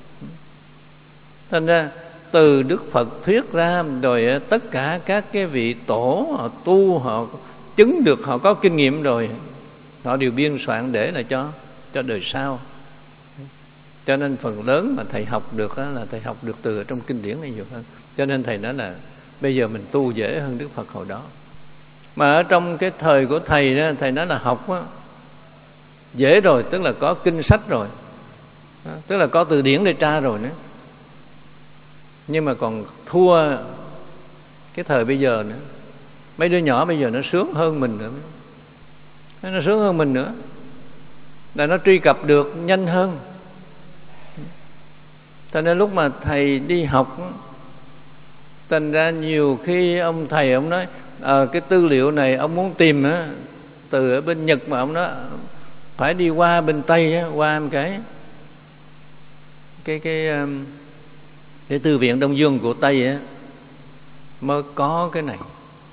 Thành ra từ Đức Phật thuyết ra, rồi tất cả các cái vị tổ họ tu, họ chứng được, họ có kinh nghiệm rồi, họ đều biên soạn để là cho cho đời sau. Cho nên phần lớn mà Thầy học được đó là Thầy học được từ trong kinh điển này nhiều hơn. Cho nên Thầy nói là bây giờ mình tu dễ hơn Đức Phật hồi đó. Mà ở trong cái thời của Thầy đó, Thầy nói là học đó, dễ rồi, tức là có kinh sách rồi, tức là có từ điển để tra rồi nữa. Nhưng mà còn thua cái thời bây giờ nữa. Mấy đứa nhỏ bây giờ nó sướng hơn mình nữa. Nó sướng hơn mình nữa, là nó truy cập được nhanh hơn. Cho nên lúc mà Thầy đi học, thành ra nhiều khi ông Thầy ông nói à, cái tư liệu này ông muốn tìm á, từ ở bên Nhật, mà ông nói phải đi qua bên Tây á, qua một cái cái cái cái thư viện Đông Dương của Tây á, mới có cái này,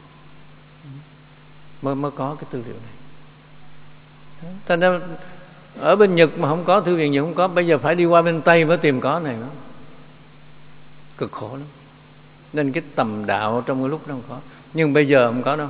mới mới có cái tư liệu này. Thành ra ở bên Nhật mà không có, thư viện gì không có, bây giờ phải đi qua bên Tây mới tìm có này nữa. Cực khổ lắm. Nên cái tầm đạo trong cái lúc đó không có. Nhưng bây giờ không có đâu.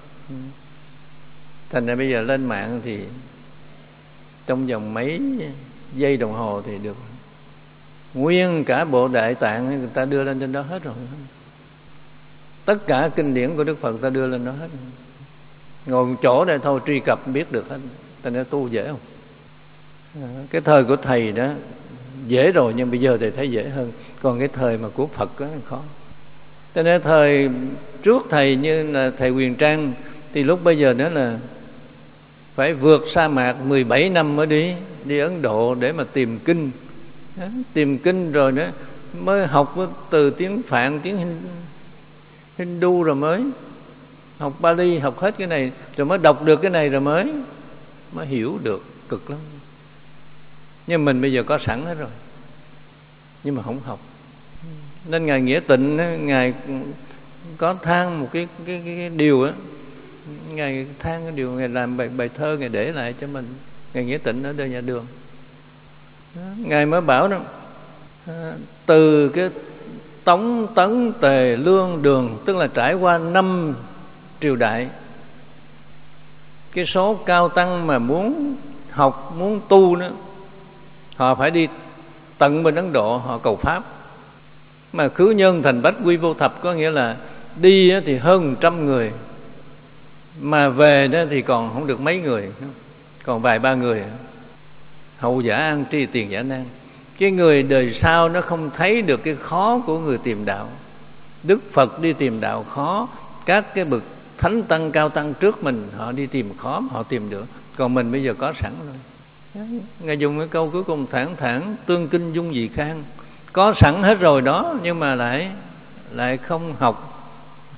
Thành ra bây giờ lên mạng thì trong vòng mấy giây đồng hồ thì được nguyên cả bộ Đại Tạng người ta đưa lên trên đó hết rồi. Tất cả kinh điển của Đức Phật ta đưa lên đó hết. Ngồi một chỗ đây thôi truy cập biết được hết. Thành ra tu dễ không? Cái thời của Thầy đó dễ rồi, nhưng bây giờ thì thấy dễ hơn. Còn cái thời mà của Phật đó khó. Cho nên thời trước Thầy như là Thầy Huyền Trang, thì lúc bây giờ nữa là phải vượt sa mạc mười bảy năm mới đi đi Ấn Độ để mà tìm kinh. Đó, tìm kinh rồi nữa mới học từ tiếng Phạn, tiếng Hindu, rồi mới học Pali, học hết cái này rồi mới đọc được cái này, rồi mới mới hiểu được. Cực lắm. Nhưng mình bây giờ có sẵn hết rồi, nhưng mà không học. Nên Ngài Nghĩa Tịnh Ngài có than một cái cái cái, cái điều á, Ngài than cái điều Ngài làm bài bài thơ Ngài để lại cho mình. Ngài Nghĩa Tịnh ở đời nhà Đường đó, Ngài mới bảo đó, từ cái Tống Tấn Tề Lương Đường, tức là trải qua năm triều đại, cái số cao tăng mà muốn học, muốn tu nữa, họ phải đi tận bên Ấn Độ, họ cầu Pháp. Mà khứ nhân thành bách quy vô thập, có nghĩa là đi thì hơn một trăm người, mà về đó thì còn không được mấy người, còn vài ba người. Hậu giả an tri tiền giả nan. Cái người đời sau nó không thấy được cái khó của người tìm đạo. Đức Phật đi tìm đạo khó, các cái bậc thánh tăng cao tăng trước mình họ đi tìm khó, họ tìm được. Còn mình bây giờ có sẵn rồi. Ngài dùng cái câu cuối cùng thản thản tương kinh dung dị khang. Có sẵn hết rồi đó, nhưng mà lại lại không học,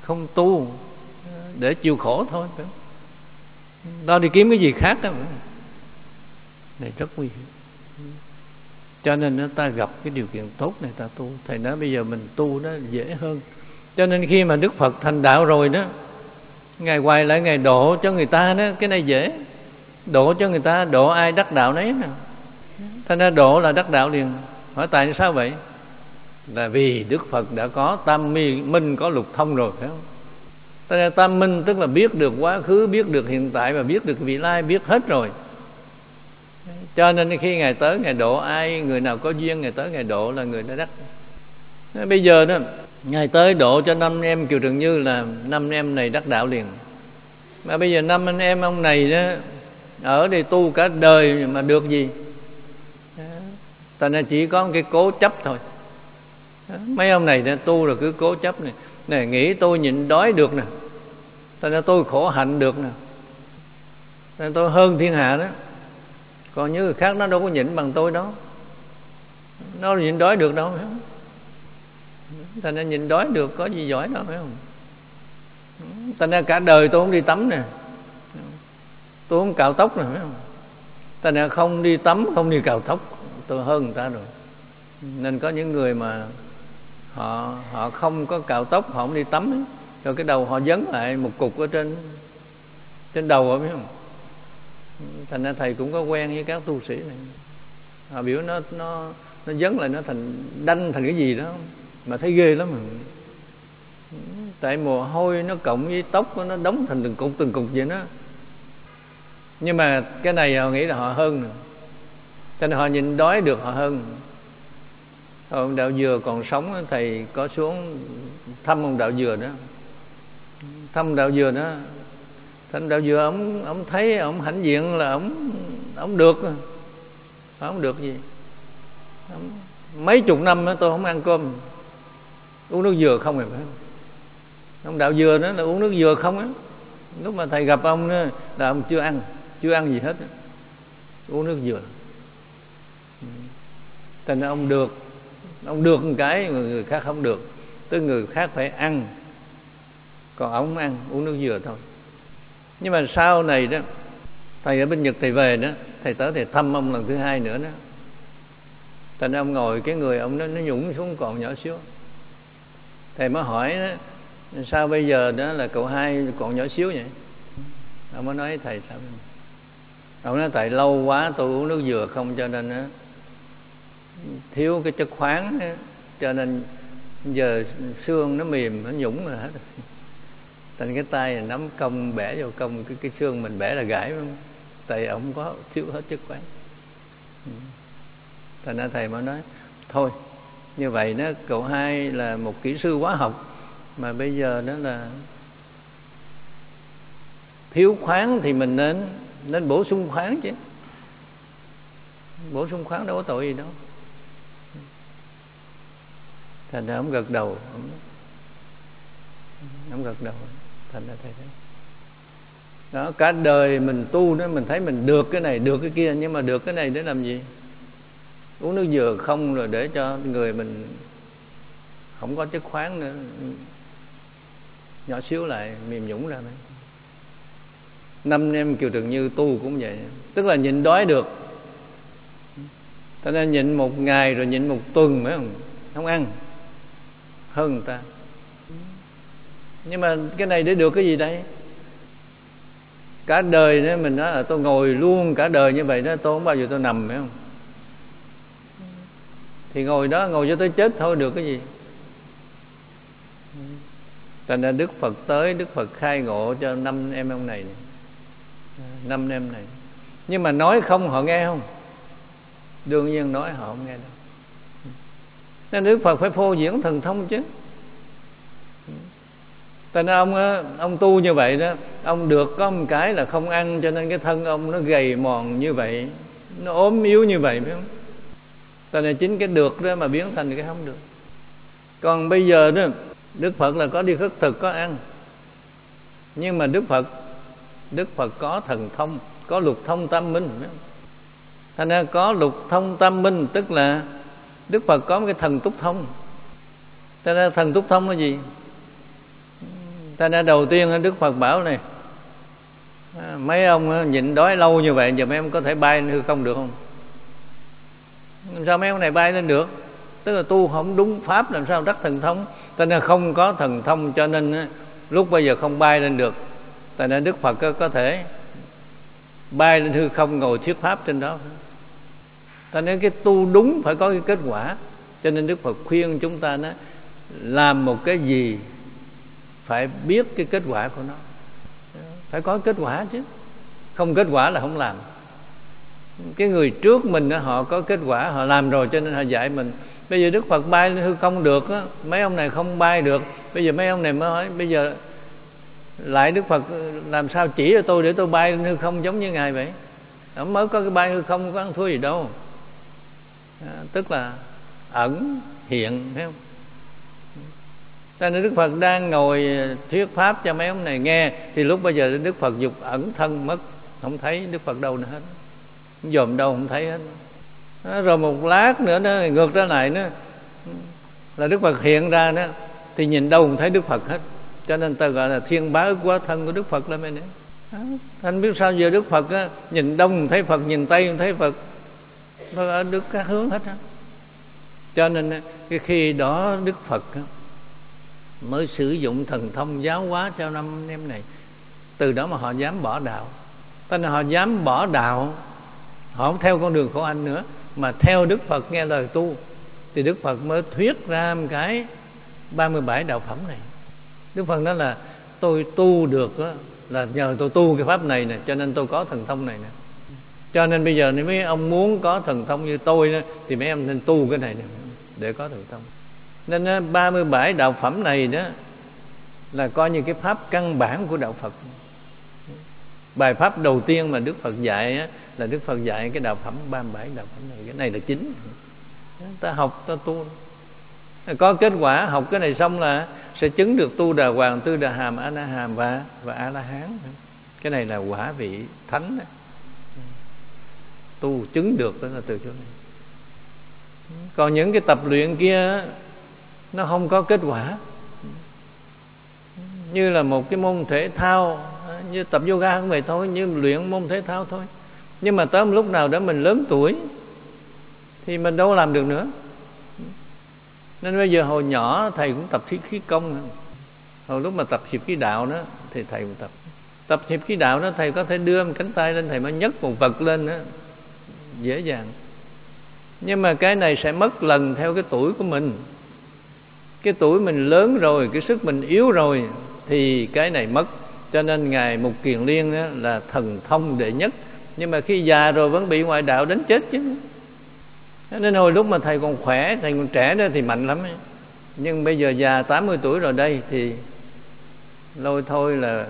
không tu để chịu khổ thôi, phải không? Đó đi kiếm cái gì khác đó, này rất nguy hiểm. Cho nên ta gặp cái điều kiện tốt này ta tu. Thầy nói bây giờ mình tu đó dễ hơn. Cho nên khi mà Đức Phật thành đạo rồi đó, Ngài hoài lại Ngài độ cho người ta đó. Cái này dễ, độ cho người ta, độ ai đắc đạo nấy nè. Thành ra độ là đắc đạo liền. Hỏi tại sao vậy? Là vì Đức Phật đã có tam minh, có lục thông rồi, phải không? Thành ra tam minh tức là biết được quá khứ, biết được hiện tại và biết được vị lai, biết hết rồi. Cho nên khi Ngài tới Ngài độ ai, người nào có duyên Ngài tới Ngài độ là người đã đắc. Bây giờ đó Ngài tới độ cho năm em Kiều Trần Như là năm em này đắc đạo liền. Mà bây giờ năm anh em ông này đó ở đây tu cả đời mà được gì? Thành ra chỉ có cái cố chấp thôi. Mấy ông này đã tu rồi cứ cố chấp này, này nghĩ tôi nhịn đói được nè, thành ra tôi khổ hạnh được nè, thành ra tôi hơn thiên hạ đó. Còn những người khác nó đâu có nhịn bằng tôi đó, nó nhịn đói được đâu, phải không? Thành ra nhịn đói được có gì giỏi đâu, phải không? Thành ra cả đời tôi không đi tắm nè, tôi không cạo tóc nè, phải không? Thành ra không đi tắm, không đi cạo tóc, tôi hơn người ta rồi. Nên có những người mà họ họ không có cạo tóc, họ không đi tắm ấy, rồi cái đầu họ dấn lại một cục ở trên trên đầu, phải không? Thành ra thầy cũng có quen với các tu sĩ này, họ biểu nó nó nó dấn lại, nó thành đanh thành cái gì đó mà thấy ghê lắm. Mà tại mồ hôi nó cộng với tóc nó đóng thành từng cục từng cục vậy đó. Nhưng mà cái này họ nghĩ là họ hơn nữa. Cho nên họ nhịn đói được, họ hơn. Ông Đạo Dừa còn sống, thầy có xuống thăm ông Đạo Dừa đó, thăm ông Đạo Dừa đó. Thầy Đạo Dừa ông ông thấy ông hãnh diện là ông ông được, ông được gì? Ông, mấy chục năm đó tôi không ăn cơm, uống nước dừa không, phải không? Ông Đạo Dừa đó là uống nước dừa không á. Lúc mà thầy gặp ông đó là ông chưa ăn, chưa ăn gì hết, uống nước dừa. Thành ra ông được, ông được một cái người khác không được, tức người khác phải ăn, còn ông không ăn, uống nước dừa thôi. Nhưng mà sau này đó, thầy ở bên Nhật thầy về đó, thầy tới thầy thăm ông lần thứ hai nữa đó. Thành ra ông ngồi, cái người ông nó, nó nhũng xuống còn nhỏ xíu. Thầy mới hỏi đó, sao bây giờ đó là cậu hai còn nhỏ xíu vậy? Ông mới nói thầy sao? Ông nói tại lâu quá tôi uống nước dừa không, cho nên đó, thiếu cái chất khoáng đó, cho nên giờ xương nó mềm, nó nhũng rồi hết. Thành cái tay này nắm công bẻ vô công, cái, cái xương mình bẻ là gãy, phải không? Tại ông có thiếu hết chất khoáng. Thành ra thầy mới nói thôi như vậy đó, cậu hai là một kỹ sư hóa học mà bây giờ đó là thiếu khoáng thì mình nên nên bổ sung khoáng chứ. Bổ sung khoáng đâu có tội gì đâu. Thành ra ông gật đầu, ông, ông gật đầu. Thành ra thầy thấy đó, cả đời mình tu đó, mình thấy mình được cái này, được cái kia, nhưng mà được cái này để làm gì? Uống nước dừa không rồi để cho người mình không có chất khoáng nữa, nhỏ xíu lại mềm nhũng ra đấy. Năm em Kiều Trần Như tu cũng vậy, tức là nhịn đói được. Cho nên nhịn một ngày rồi nhịn một tuần, phải không? Không ăn, hơn người ta. Nhưng mà cái này để được cái gì đây? Cả đời đó mình nói là tôi ngồi luôn cả đời như vậy đó, tôi không bao giờ tôi nằm, phải không? Thì ngồi đó, ngồi cho tới chết thôi, được cái gì? Thành ra Đức Phật tới, Đức Phật khai ngộ cho năm em ông này, năm em này. Nhưng mà nói không họ nghe không? Đương nhiên nói họ không nghe đâu. Nên Đức Phật phải phô diễn thần thông chứ. Thành ra ông ông tu như vậy đó, ông được có một cái là không ăn, cho nên cái thân ông nó gầy mòn như vậy, nó ốm yếu như vậy, phải không? Thành ra chính cái được đó mà biến thành cái không được. Còn bây giờ đó, Đức Phật là có đi khất thực, có ăn, nhưng mà Đức Phật Đức Phật có thần thông, có lục thông tam minh, phải không? Thành ra có lục thông tam minh, tức là Đức Phật có một cái thần túc thông. Thành ra thần túc thông là gì? Ta đã đầu tiên Đức Phật bảo này, mấy ông nhịn đói lâu như vậy giờ mấy ông có thể bay lên hư không được không? Làm sao mấy ông này bay lên được? Tức là tu không đúng pháp, làm sao đắc thần thông? Ta nên không có thần thông cho nên lúc bây giờ không bay lên được. Ta nên Đức Phật có thể bay lên hư không ngồi thuyết pháp trên đó. Ta nên cái tu đúng phải có cái kết quả. Cho nên Đức Phật khuyên chúng ta đó, làm một cái gì phải biết cái kết quả của nó, phải có kết quả chứ, không kết quả là không làm. Cái người trước mình đó, họ có kết quả, họ làm rồi cho nên họ dạy mình. Bây giờ Đức Phật bay lên hư không được á, mấy ông này không bay được. Bây giờ mấy ông này mới hỏi, bây giờ lại Đức Phật làm sao chỉ cho tôi để tôi bay lên hư không giống như Ngài vậy? Ông mới có cái bay hư không có ăn thua gì đâu. À, tức là ẩn hiện, thấy không? Cho nên Đức Phật đang ngồi thuyết pháp cho mấy ông này nghe, thì lúc bây giờ Đức Phật dục ẩn thân mất, không thấy Đức Phật đâu nữa hết, dòm đâu không thấy hết. Đó, rồi một lát nữa nó ngược ra lại nữa là Đức Phật hiện ra đó, thì nhìn đâu không thấy Đức Phật hết. Cho nên ta gọi là thiên bá ức quá thân của Đức Phật lên nữa. Anh biết sao giờ Đức Phật á, nhìn đông không thấy Phật, nhìn tây không thấy Phật, nó ở được các hướng hết á. Cho nên cái khi đó Đức Phật á, mới sử dụng thần thông giáo hóa cho năm anh em này. Từ đó mà họ dám bỏ đạo. Cho nên họ dám bỏ đạo, họ không theo con đường khổ hạnh nữa, mà theo Đức Phật nghe lời tu. Thì Đức Phật mới thuyết ra một cái ba mươi bảy đạo phẩm này. Đức Phật nói là tôi tu được đó, là nhờ tôi tu cái pháp này nè, cho nên tôi có thần thông này nè. Cho nên bây giờ nếu mấy ông muốn có thần thông như tôi đó, thì mấy em nên tu cái này nè, để có thần thông. Nên ba mươi bảy đạo phẩm này đó là coi như cái pháp căn bản của đạo Phật. Bài pháp đầu tiên mà Đức Phật dạy á, là Đức Phật dạy cái đạo phẩm ba mươi bảy đạo phẩm này. Cái này là chính. Ta học, ta tu, có kết quả. Học cái này xong là sẽ chứng được tu đà hoàng, tư đà hàm, a na hàm và và a la hán. Cái này là quả vị thánh đó. Tu chứng được đó là từ chỗ này. Còn những cái tập luyện kia nó không có kết quả, như là một cái môn thể thao, như tập yoga không vậy thôi, như luyện môn thể thao thôi. Nhưng mà tới một lúc nào đó mình lớn tuổi thì mình đâu làm được nữa. Nên bây giờ hồi nhỏ thầy cũng tập thiết khí công. Hồi lúc mà tập hiệp khí đạo đó thì thầy cũng tập Tập hiệp khí đạo đó, thầy có thể đưa một cánh tay lên, thầy mới nhấc một vật lên đó, dễ dàng. Nhưng mà cái này sẽ mất lần theo cái tuổi của mình. Cái tuổi mình lớn rồi, cái sức mình yếu rồi thì cái này mất. Cho nên Ngài Mục Kiền Liên đó là thần thông đệ nhất. Nhưng mà khi già rồi vẫn bị ngoại đạo đánh chết chứ. Nên hồi lúc mà thầy còn khỏe, thầy còn trẻ đó thì mạnh lắm ấy. Nhưng bây giờ già tám mươi tuổi rồi đây thì lôi thôi là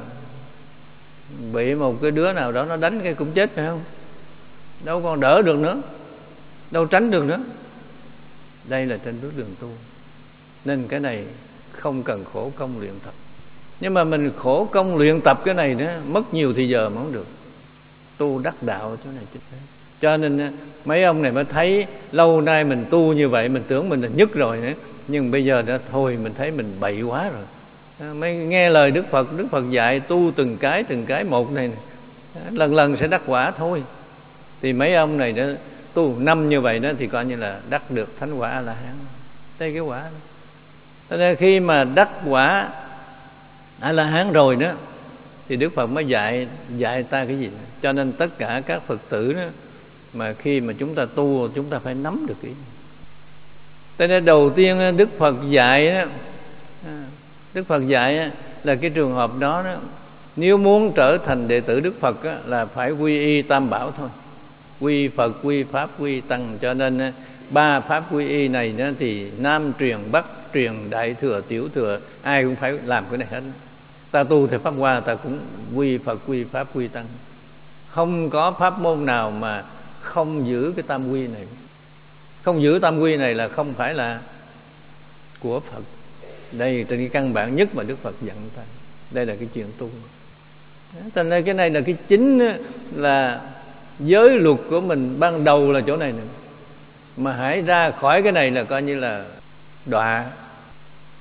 bị một cái đứa nào đó nó đánh cái cũng chết, phải không? Đâu còn đỡ được nữa, đâu tránh được nữa. Đây là trên bước đường tu. Nên cái này không cần khổ công luyện tập. Nhưng mà mình khổ công luyện tập cái này nữa, mất nhiều thì giờ mà không được. Tu đắc đạo chỗ này chứ. Cho nên mấy ông này mới thấy lâu nay mình tu như vậy, mình tưởng mình là nhất rồi nữa. Nhưng bây giờ đã thôi, mình thấy mình bậy quá rồi. Mới nghe lời Đức Phật, Đức Phật dạy tu từng cái từng cái một này, này. Lần lần sẽ đắc quả thôi. Thì mấy ông này đó tu năm như vậy đó thì coi như là đắc được thánh quả A-la-hán. Đây cái quả đó. Cho nên khi mà đắc quả A-la-hán rồi đó thì Đức Phật mới dạy dạy ta cái gì. Cho nên tất cả các Phật tử đó, mà khi mà chúng ta tu, chúng ta phải nắm được cái. Cho nên đầu tiên Đức Phật dạy đó, Đức Phật dạy là cái trường hợp đó, đó nếu muốn trở thành đệ tử Đức Phật đó, là phải quy y tam bảo thôi. Quy Phật, quy Pháp, quy Tăng. Cho nên ba pháp quy y này đó thì Nam truyền, Bắc truyền, Đại thừa, Tiểu thừa, ai cũng phải làm cái này hết. Ta tu thì Pháp Hoa, ta cũng quy Phật, quy Pháp, quy Tăng. Không có pháp môn nào mà không giữ cái tam quy này. Không giữ tam quy này là không phải là của Phật. Đây trên cái căn bản nhất mà Đức Phật dặn ta. Đây là cái chuyện tu. Cho nên cái này là cái chính, là giới luật của mình ban đầu là chỗ này nè. Mà hãy ra khỏi cái này là coi như là đọa.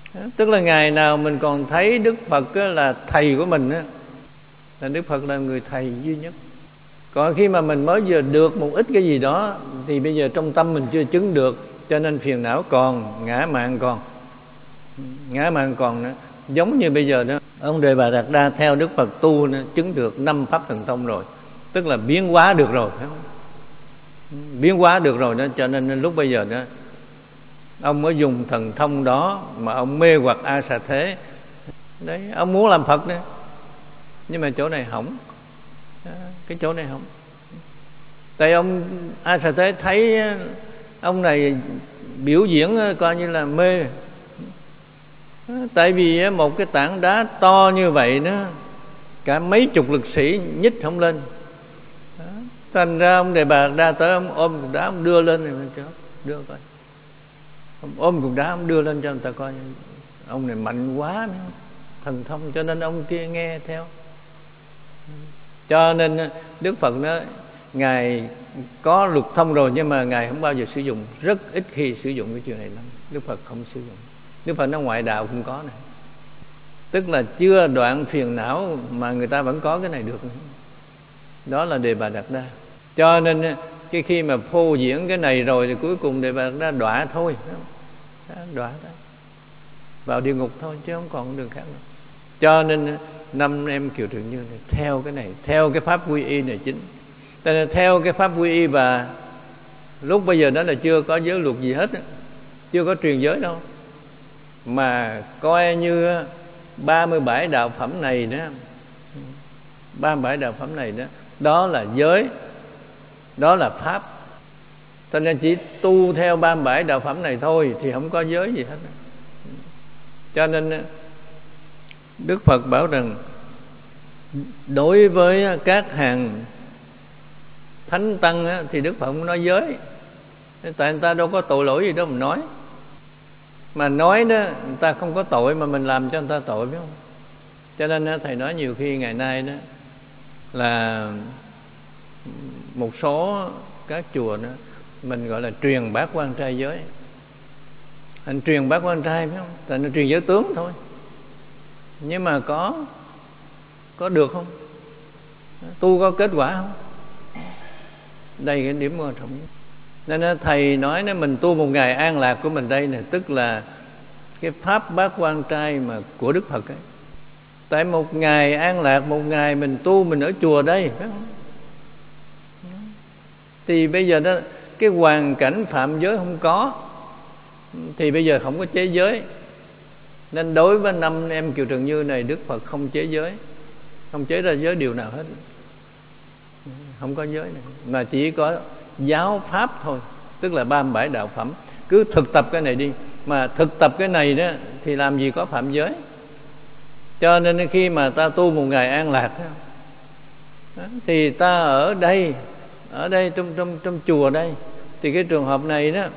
Tức là ngày nào mình còn thấy Đức Phật là thầy của mình á, là Đức Phật là người thầy duy nhất. Còn khi mà mình mới vừa được một ít cái gì đó thì bây giờ trong tâm mình chưa chứng được, cho nên phiền não còn, ngã mạn còn. Ngã mạn còn nữa. Giống như bây giờ đó, ông Đề Bà Đạt Đa theo Đức Phật tu nữa, chứng được năm pháp thần thông rồi, tức là biến hóa được rồi, phải không? Biến hóa được rồi đó, cho nên lúc bây giờ đó ông mới dùng thần thông đó mà ông mê hoặc A Xà Thế. Đấy, ông muốn làm Phật nữa, nhưng mà chỗ này hỏng, cái chỗ này hỏng. Tại ông A Xà Thế thấy ông này biểu diễn coi như là mê. Tại vì một cái tảng đá to như vậy đó, cả mấy chục lực sĩ nhích không lên. Thành ra ông Đề Bà Đạt Đa tới, ông ôm cục đá, ông đưa lên rồi, đưa coi. Ông ôm cục đá, ông đưa lên cho người ta coi. Ông này mạnh quá nữa, thần thông, cho nên ông kia nghe theo. Cho nên Đức Phật đó, Ngài có luật thông rồi, nhưng mà Ngài không bao giờ sử dụng, rất ít khi sử dụng cái chuyện này lắm. Đức Phật không sử dụng. Đức Phật nó ngoại đạo cũng có này, tức là chưa đoạn phiền não mà người ta vẫn có cái này được. Đó là Đề Bà Đạt Đa. Cho nên cái khi mà phô diễn cái này rồi thì cuối cùng Đề Bà Đạt Đa đọa thôi, đọa đó, vào địa ngục thôi, chứ không còn đường khác nữa. Cho nên năm em Kiều Trường Như này theo cái này, theo cái pháp quy y này chính. Cho nên theo cái pháp quy y, và lúc bây giờ đó là chưa có giới luật gì hết, chưa có truyền giới đâu, mà coi như ba mươi bảy đạo phẩm này đó, ba mươi bảy đạo phẩm này đó, đó là giới, đó là pháp. Cho nên chỉ tu theo ba mươi bảy đạo phẩm này thôi thì không có giới gì hết. Cho nên Đức Phật bảo rằng đối với các hàng thánh tăng á, thì Đức Phật không nói giới, tại người ta đâu có tội lỗi gì đâu mà nói. Mà nói đó, người ta không có tội mà mình làm cho người ta tội, biết không? Cho nên Thầy nói nhiều khi ngày nay đó là một số các chùa đó mình gọi là truyền bát quan trai giới. Anh truyền bát quan trai, biết không? Tại nó truyền giới tướng thôi, nhưng mà có có được không? Tu có kết quả không? Đây cái điểm quan trọng. Nên Thầy nói nếu mình tu một ngày an lạc của mình đây nè, tức là cái pháp bát quan trai mà của Đức Phật ấy. Tại một ngày an lạc, một ngày mình tu, mình ở chùa đây, phải không? Thì bây giờ đó, cái hoàn cảnh phạm giới không có, thì bây giờ không có chế giới. Nên đối với năm em Kiều Trần Như này, Đức Phật không chế giới, không chế ra giới điều nào hết, không có giới này, mà chỉ có giáo pháp thôi, tức là ba mươi bảy đạo phẩm. Cứ thực tập cái này đi, mà thực tập cái này đó thì làm gì có phạm giới. Cho nên khi mà ta tu một ngày an lạc đó, thì ta ở đây, ở đây trong trong trong chùa đây, thì cái trường hợp này đó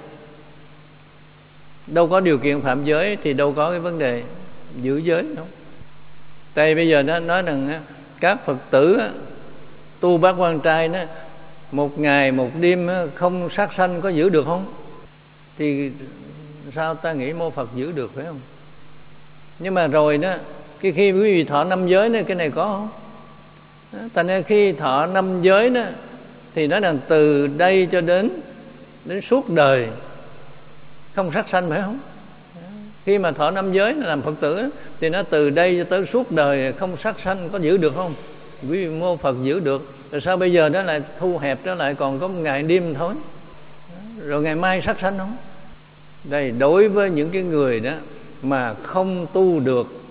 đâu có điều kiện phạm giới, thì đâu có cái vấn đề giữ giới đâu. Tại bây giờ nó nói rằng các Phật tử tu bát quan trai đó, một ngày một đêm không sát sanh có giữ được không? Thì sao ta nghĩ mô Phật giữ được, phải không? Nhưng mà rồi đó, cái khi quý vị thọ năm giới đó, cái này có không? Thành ra khi thọ năm giới đó thì nói rằng từ đây cho đến đến suốt đời không sát sanh, phải không? Khi mà thọ năm giới làm Phật tử thì nó từ đây cho tới suốt đời không sát sanh, có giữ được không? Quý vị mô Phật giữ được. Rồi sao bây giờ đó lại thu hẹp đó, lại còn có một ngày đêm thôi, rồi ngày mai sát sanh không? Đây, đối với những cái người đó mà không tu được.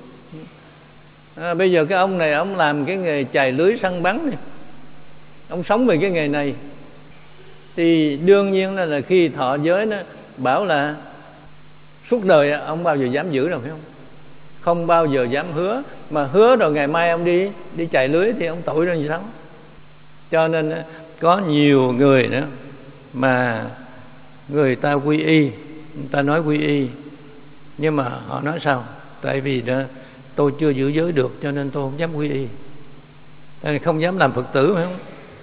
À, bây giờ cái ông này ông làm cái nghề chài lưới săn bắn này, ông sống về cái nghề này, thì đương nhiên là, là khi thọ giới đó bảo là suốt đời ông bao giờ dám giữ đâu, phải không? Không bao giờ dám hứa, mà hứa rồi ngày mai ông đi đi chài lưới thì ông tội rồi sao? Cho nên có nhiều người đó mà người ta quy y, người ta nói quy y, nhưng mà họ nói sao? Tại vì đó tôi chưa giữ giới được cho nên tôi không dám quy y, tại vì không dám làm Phật tử, phải không?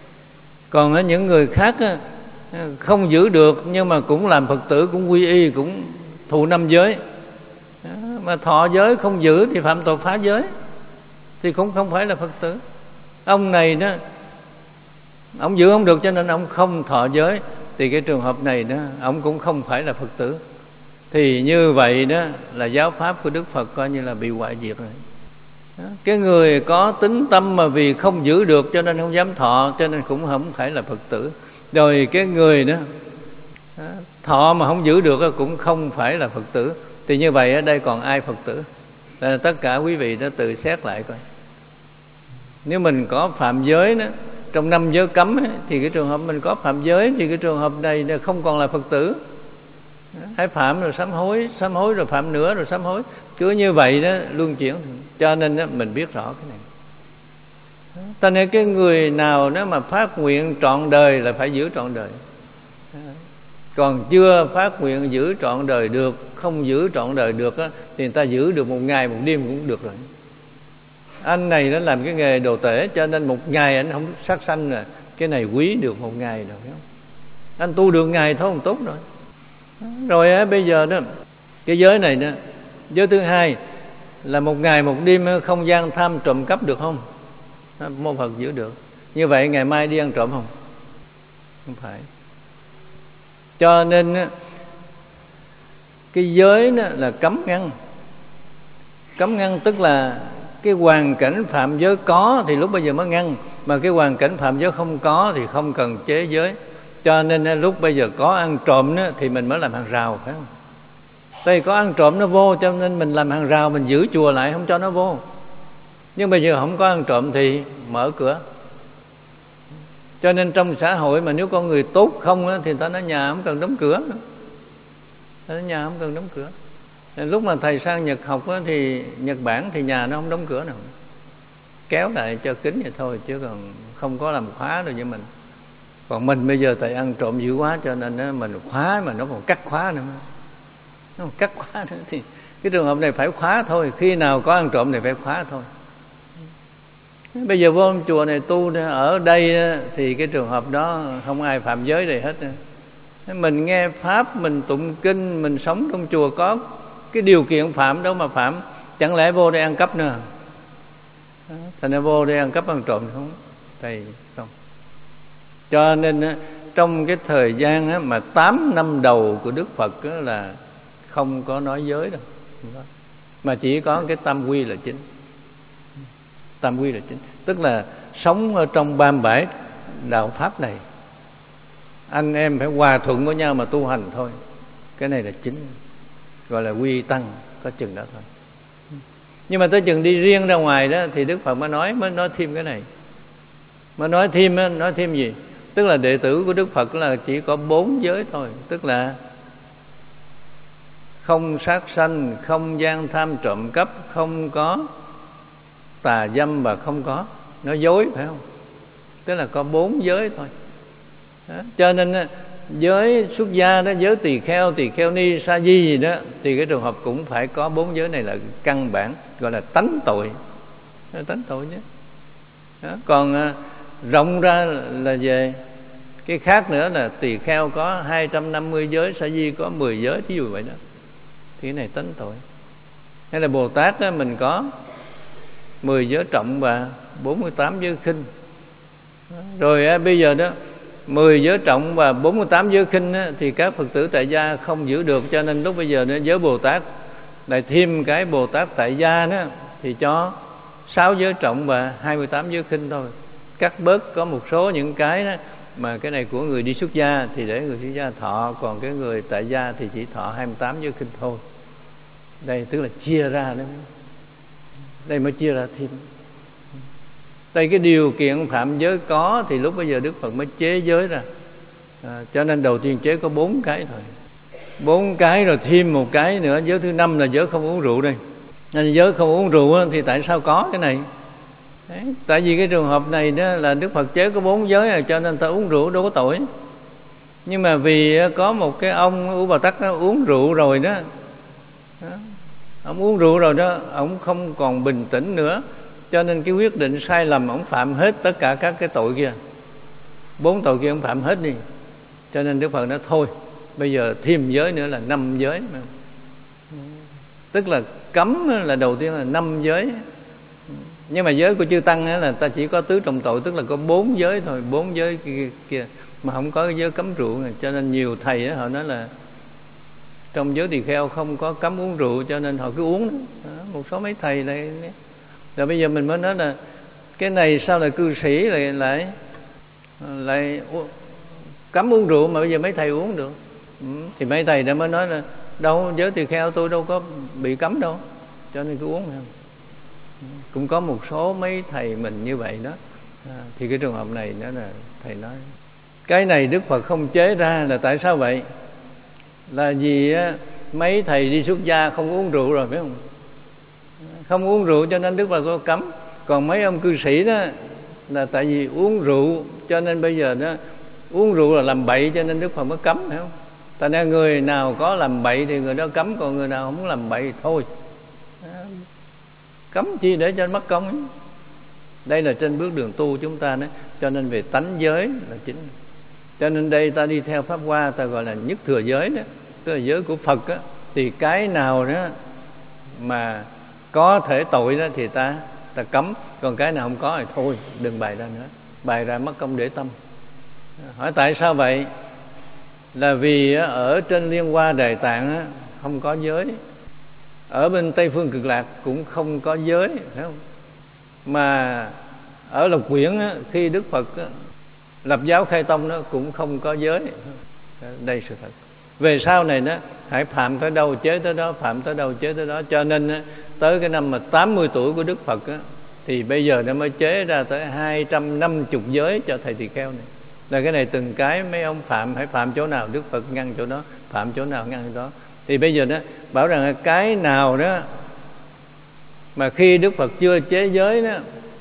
Còn những người khác không giữ được nhưng mà cũng làm Phật tử, cũng quy y, cũng thụ năm giới, mà thọ giới không giữ thì phạm tội phá giới, thì cũng không phải là Phật tử. Ông này đó, ông giữ không được cho nên ông không thọ giới, thì cái trường hợp này đó ông cũng không phải là Phật tử. Thì như vậy đó là giáo pháp của Đức Phật coi như là bị hoại diệt rồi. Đó. Cái người có tính tâm mà vì không giữ được cho nên không dám thọ, cho nên cũng không phải là Phật tử. Rồi cái người đó, đó thọ mà không giữ được cũng không phải là Phật tử. Thì như vậy ở đây còn ai Phật tử? Là tất cả quý vị đã tự xét lại coi. Nếu mình có phạm giới đó, trong năm giới cấm ấy, thì cái trường hợp mình có phạm giới, thì cái trường hợp này không còn là Phật tử. Hãy phạm rồi sám hối, sám hối rồi phạm nữa rồi sám hối, cứ như vậy đó luân chuyển. Cho nên đó, mình biết rõ cái này. Cho nên cái người nào đó mà phát nguyện trọn đời là phải giữ trọn đời. Còn chưa phát nguyện giữ trọn đời được, không giữ trọn đời được á, thì người ta giữ được một ngày một đêm cũng được rồi. Anh này nó làm cái nghề đồ tể, cho nên một ngày anh không sát sanh rồi, cái này quý được một ngày rồi, phải không? Anh tu được ngày thôi không tốt rồi. Rồi á, bây giờ đó cái giới này đó, giới thứ hai là một ngày một đêm không gian tham trộm cắp được không? Mô Phật giữ được. Như vậy ngày mai đi ăn trộm không? Không phải. Cho nên cái giới đó là cấm ngăn. Cấm ngăn tức là cái hoàn cảnh phạm giới có thì lúc bây giờ mới ngăn, mà cái hoàn cảnh phạm giới không có thì không cần chế giới. Cho nên lúc bây giờ có ăn trộm đó, thì mình mới làm hàng rào, phải không? Đây có ăn trộm nó vô, cho nên mình làm hàng rào, mình giữ chùa lại không cho nó vô. Nhưng bây giờ không có ăn trộm thì mở cửa. Cho nên trong xã hội mà nếu con người tốt không á, thì ta nói nhà không cần đóng cửa nữa. Ta nói nhà không cần đóng cửa. Lúc mà thầy sang Nhật học á, thì Nhật Bản thì nhà nó không đóng cửa nào, kéo lại cho kín vậy thôi, chứ còn không có làm khóa đâu với mình. Còn mình bây giờ thầy ăn trộm dữ quá, cho nên á, mình khóa mà nó còn cắt khóa nữa, nó còn cắt khóa nữa, thì cái trường hợp này phải khóa thôi. Khi nào có ăn trộm thì phải khóa thôi. Bây giờ vô chùa này tu ở đây thì cái trường hợp đó không ai phạm giới này hết. Mình nghe pháp, mình tụng kinh, mình sống trong chùa có cái điều kiện phạm đâu mà phạm. Chẳng lẽ vô đây ăn cắp nữa? Thành ra vô đây ăn cắp ăn trộm không? Thầy không. Cho nên trong cái thời gian mà tám năm đầu của Đức Phật là không có nói giới đâu, mà chỉ có cái tam quy là chính. Tam quy là chính, tức là sống ở trong ba mươi bảy đạo pháp này, anh em phải hòa thuận với nhau mà tu hành thôi. Cái này là chính, gọi là quy tăng, có chừng đó thôi. Nhưng mà tới chừng đi riêng ra ngoài đó thì Đức Phật mới nói mới nói thêm cái này. Mới nói thêm nói thêm gì? Tức là đệ tử của Đức Phật là chỉ có bốn giới thôi, tức là không sát sanh, không gian tham trộm cắp, không có tà dâm và không có nói dối, phải không? Tức là có bốn giới thôi. Đó. Cho nên giới xuất gia đó, giới tỳ kheo, tỳ kheo ni, sa di gì đó, thì cái trường hợp cũng phải có bốn giới này là căn bản, gọi là tánh tội, tánh tội chứ. Đó. Còn à, rộng ra là về cái khác nữa, là tỳ kheo có hai trăm năm mươi giới, sa di có mười giới, ví dụ vậy đó, thì cái này tánh tội. Hay là Bồ Tát đó, mình có mười giới trọng và bốn mươi tám giới khinh. Rồi à, bây giờ đó mười giới trọng và bốn mươi tám giới khinh á, thì các Phật tử tại gia không giữ được, cho nên lúc bây giờ nữa giới Bồ Tát lại thêm cái Bồ Tát tại gia đó, thì cho sáu giới trọng và hai mươi tám giới khinh thôi. Cắt bớt có một số những cái đó mà cái này của người đi xuất gia thì để người xuất gia thọ, còn cái người tại gia thì chỉ thọ hai mươi tám giới khinh thôi. Đây tức là chia ra đó. Đây mới chia ra thêm. Đây cái điều kiện phạm giới có thì lúc bây giờ Đức Phật mới chế giới ra. À, cho nên đầu tiên chế có bốn cái thôi. Bốn cái rồi thêm một cái nữa, giới thứ năm là giới không uống rượu đây. Nên giới không uống rượu thì tại sao có cái này? Đấy, tại vì cái trường hợp này đó là Đức Phật chế có bốn giới rồi, cho nên ta uống rượu đâu có tội. Nhưng mà vì có một cái ông U Bà Tắc uống rượu rồi đó, đó, ông uống rượu rồi đó, ông không còn bình tĩnh nữa, cho nên cái quyết định sai lầm, ông phạm hết tất cả các cái tội kia. Bốn tội kia ông phạm hết đi. Cho nên Đức Phật nói thôi, bây giờ thêm giới nữa là năm giới. Tức là cấm là đầu tiên là năm giới, nhưng mà giới của chư tăng là ta chỉ có tứ trọng tội, tức là có bốn giới thôi, bốn giới kia, kia mà không có cái giới cấm rượu. Cho nên nhiều thầy họ nói là trong giới tỳ kheo không có cấm uống rượu, cho nên họ cứ uống đó. Một số mấy thầy lại rồi bây giờ mình mới nói là cái này sao lại cư sĩ lại lại lại cấm uống rượu mà bây giờ mấy thầy uống được. Ừ. Thì mấy thầy đã mới nói là đâu, giới tỳ kheo tôi đâu có bị cấm đâu, cho nên cứ uống không. Cũng có một số mấy thầy mình như vậy đó. À, thì cái trường hợp này đó là thầy nói cái này Đức Phật không chế ra. Là tại sao vậy? Là vì á, mấy thầy đi xuất gia không uống rượu rồi, phải không? Không uống rượu cho nên Đức Phật có cấm. Còn mấy ông cư sĩ đó là tại vì uống rượu, cho nên bây giờ đó uống rượu là làm bậy, cho nên Đức Phật mới cấm, phải không? Tại nên người nào có làm bậy thì người đó cấm, còn người nào không làm bậy thôi. Cấm chi để cho mất công ấy. Đây là trên bước đường tu chúng ta đó. Cho nên về tánh giới là chính. Cho nên đây ta đi theo Pháp Hoa, ta gọi là nhất thừa giới đó, tức là giới của Phật á. Thì cái nào đó mà có thể tội đó thì ta ta cấm, còn cái nào không có thì thôi đừng bày ra nữa, bày ra mất công để tâm. Hỏi tại sao vậy? Là vì ở trên Liên Hoa Đề Tạng không có giới, ở bên Tây Phương Cực Lạc cũng không có giới, phải không? Mà ở Lộc Quyển khi Đức Phật lập giáo khai tông nó cũng không có giới. Đây sự thật. Về sau này đó, hãy phạm tới đâu chế tới đó, phạm tới đâu chế tới đó. Cho nên tới cái năm mà tám mươi tuổi của Đức Phật á, thì bây giờ nó mới chế ra tới hai trăm năm mươi giới cho thầy tỳ kheo này. Là cái này từng cái mấy ông phạm, hãy phạm chỗ nào Đức Phật ngăn chỗ đó, phạm chỗ nào ngăn chỗ đó. Thì bây giờ đó bảo rằng cái nào đó mà khi Đức Phật chưa chế giới đó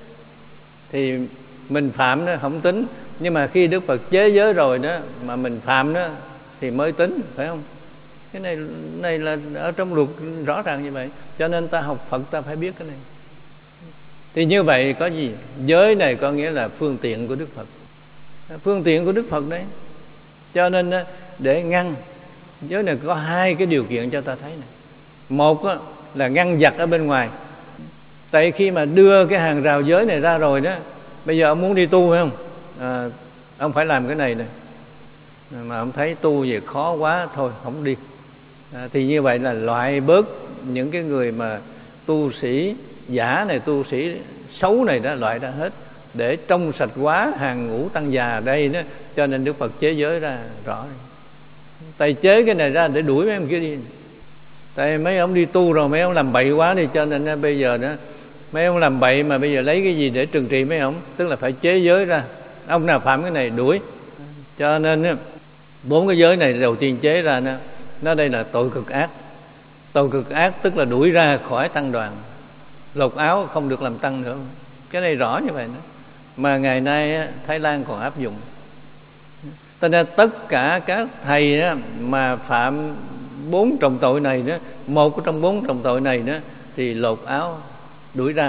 thì mình phạm nó không tính, nhưng mà khi Đức Phật chế giới rồi đó mà mình phạm đó thì mới tính, phải không? Cái này này là ở trong luật rõ ràng như vậy. Cho nên ta học Phật ta phải biết cái này. Thì như vậy có gì? Giới này có nghĩa là phương tiện của Đức Phật, phương tiện của Đức Phật đấy. Cho nên để ngăn giới này có hai cái điều kiện cho ta thấy này. Một là ngăn giặc ở bên ngoài. Tại khi mà đưa cái hàng rào giới này ra rồi đó, bây giờ ông muốn đi tu phải không? À, ông phải làm cái này này, mà ông thấy tu về khó quá thôi không đi. À, thì như vậy là loại bớt những cái người mà tu sĩ giả này, tu sĩ xấu này đó, loại ra hết để trong sạch quá hàng ngũ tăng già đây đó. Cho nên Đức Phật chế giới ra rõ. Tại chế cái này ra để đuổi mấy ông kia đi. Tại mấy ông đi tu rồi mấy ông làm bậy quá đi, cho nên bây giờ đó mấy ông làm bậy mà bây giờ lấy cái gì để trừng trị mấy ông? Tức là phải chế giới ra, ông nào phạm cái này đuổi. Cho nên bốn cái giới này đầu tiên chế ra nó, nó đây là tội cực ác. Tội cực ác tức là đuổi ra khỏi tăng đoàn, lột áo không được làm tăng nữa. Cái này rõ như vậy đó. Mà ngày nay Thái Lan còn áp dụng. Cho nên tất cả các thầy đó mà phạm bốn trọng tội này đó, một trong bốn trọng tội này đó thì lột áo đuổi ra,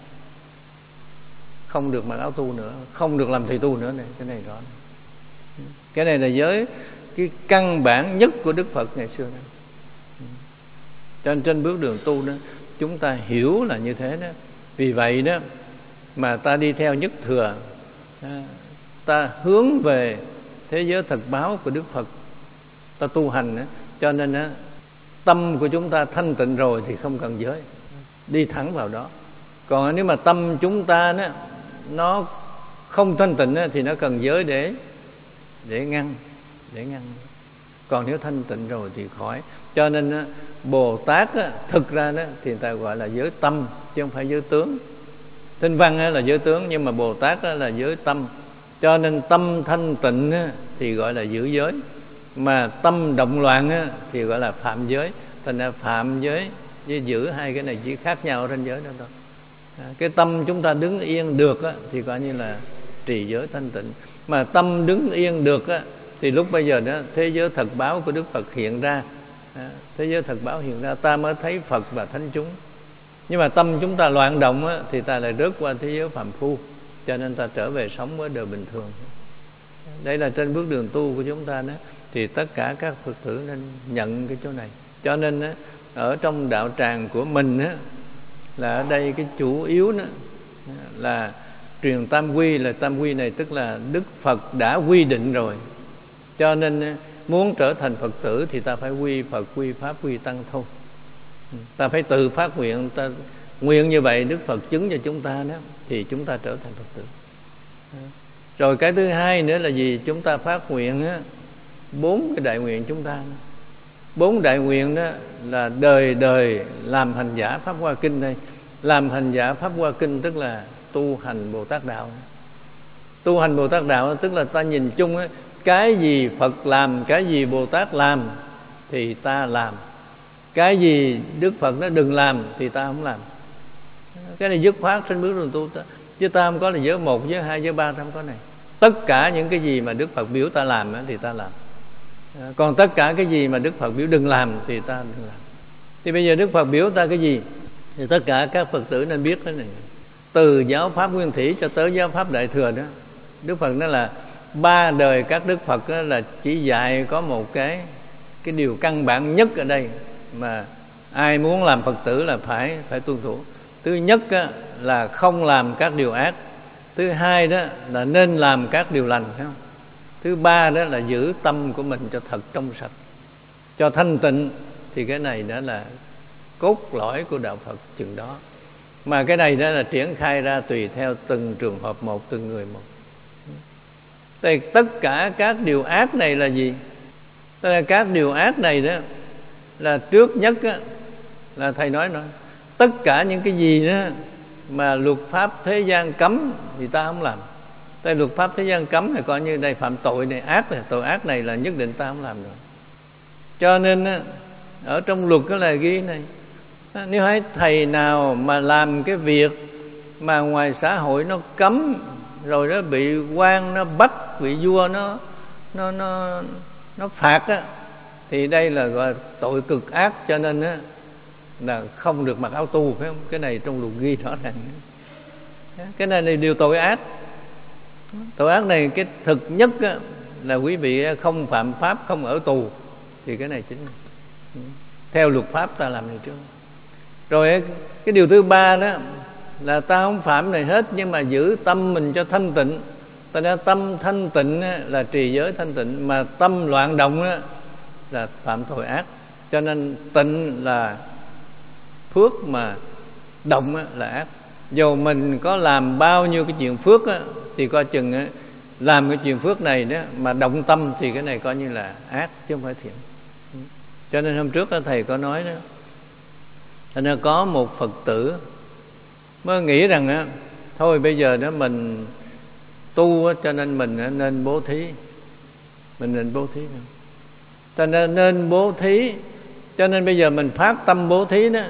không được mặc áo tu nữa, không được làm thầy tu nữa này. Cái này rõ này. Cái này là giới cái căn bản nhất của Đức Phật ngày xưa đó. Cho nên trên bước đường tu đó chúng ta hiểu là như thế đó. Vì vậy đó mà ta đi theo nhất thừa, ta hướng về thế giới thật báo của Đức Phật, ta tu hành đó. Cho nên đó, tâm của chúng ta thanh tịnh rồi thì không cần giới, đi thẳng vào đó. Còn nếu mà tâm chúng ta đó, nó không thanh tịnh đó, thì nó cần giới để để ngăn, để ngăn. Còn nếu thanh tịnh rồi thì khỏi. Cho nên đó, Bồ Tát đó, thực ra đó thì người ta gọi là giới tâm chứ không phải giới tướng. Tinh văn đó là giới tướng, nhưng mà Bồ Tát đó là giới tâm. Cho nên tâm thanh tịnh đó, thì gọi là giữ giới, mà tâm động loạn đó, thì gọi là phạm giới. Thành ra phạm giới với giữ hai cái này chỉ khác nhau ở trên giới đó thôi. Cái tâm chúng ta đứng yên được á, thì coi như là trì giới thanh tịnh. Mà tâm đứng yên được á, thì lúc bây giờ đó thế giới thật báo của Đức Phật hiện ra. Thế giới thật báo hiện ra, ta mới thấy Phật và thánh chúng. Nhưng mà tâm chúng ta loạn động á, thì ta lại rớt qua thế giới phàm phu. Cho nên ta trở về sống với đời bình thường. Đây là trên bước đường tu của chúng ta đó. Thì tất cả các Phật tử nên nhận cái chỗ này. Cho nên á, ở trong đạo tràng của mình á, là ở đây cái chủ yếu đó là truyền tam quy. Là tam quy này tức là Đức Phật đã quy định rồi, cho nên muốn trở thành Phật tử thì ta phải quy Phật, quy Pháp, quy Tăng thôi. Ta phải tự phát nguyện, ta nguyện như vậy Đức Phật chứng cho chúng ta đó, thì chúng ta trở thành Phật tử. Rồi cái thứ hai nữa là gì? Chúng ta phát nguyện á, bốn cái đại nguyện chúng ta. Bốn đại nguyện đó là đời đời làm hành giả Pháp Hoa Kinh đây. Làm hành giả Pháp Hoa Kinh tức là tu hành Bồ Tát Đạo. Tu hành Bồ Tát Đạo tức là ta nhìn chung á, cái gì Phật làm, cái gì Bồ Tát làm thì ta làm. Cái gì Đức Phật nó đừng làm thì ta không làm. Cái này dứt khoát trên bước đường tu ta. Chứ ta không có là giới một, giới hai, giới ba, ta không có này. Tất cả những cái gì mà Đức Phật biểu ta làm thì ta làm. Còn tất cả cái gì mà Đức Phật biểu đừng làm thì ta đừng làm. Thì bây giờ Đức Phật biểu ta cái gì thì tất cả các Phật tử nên biết thế này. Từ giáo Pháp Nguyên Thủy cho tới giáo Pháp Đại Thừa đó, Đức Phật nói là ba đời các Đức Phật đó là chỉ dạy có một cái cái điều căn bản nhất ở đây mà ai muốn làm Phật tử là phải phải tuân thủ. Thứ nhất á, là không làm các điều ác. Thứ hai đó là nên làm các điều lành, phải không? Thứ ba đó là giữ tâm của mình cho thật trong sạch, cho thanh tịnh. Thì cái này đó là cốt lõi của đạo Phật chừng đó. Mà cái này đó là triển khai ra tùy theo từng trường hợp một, từng người một. Thì tất cả các điều ác này là gì? Tức là các điều ác này đó là trước nhất á, là thầy nói nói tất cả những cái gì đó mà luật pháp thế gian cấm thì ta không làm. Tại luật pháp thế gian cấm thì coi như đây phạm tội này, ác này, tội ác này là nhất định ta không làm được. Cho nên á, ở trong luật đó là ghi này, nếu thấy thầy nào mà làm cái việc mà ngoài xã hội nó cấm, rồi nó bị quan nó bắt, bị vua nó nó nó nó phạt á, thì đây là gọi là tội cực ác. Cho nên á là không được mặc áo tu, phải không? Cái này trong luật ghi rõ ràng. Cái này là điều tội ác. Tội ác này cái thực nhất á, là quý vị không phạm pháp, không ở tù, thì cái này chính là theo luật pháp ta làm này trước. Rồi cái điều thứ ba đó là ta không phạm này hết, nhưng mà giữ tâm mình cho thanh tịnh. Ta nói tâm thanh tịnh là trì giới thanh tịnh, mà tâm loạn động là phạm tội ác. Cho nên tịnh là phước, mà động là ác. Dù mình có làm bao nhiêu cái chuyện phước thì coi chừng làm cái chuyện phước này đó mà động tâm thì cái này coi như là ác chứ không phải thiện. Cho nên hôm trước thầy có nói đó, cho nên có một Phật tử mới nghĩ rằng á, thôi bây giờ đó mình tu cho nên mình nên bố thí, mình nên bố thí, cho nên nên bố thí. Cho nên bây giờ mình phát tâm bố thí đó,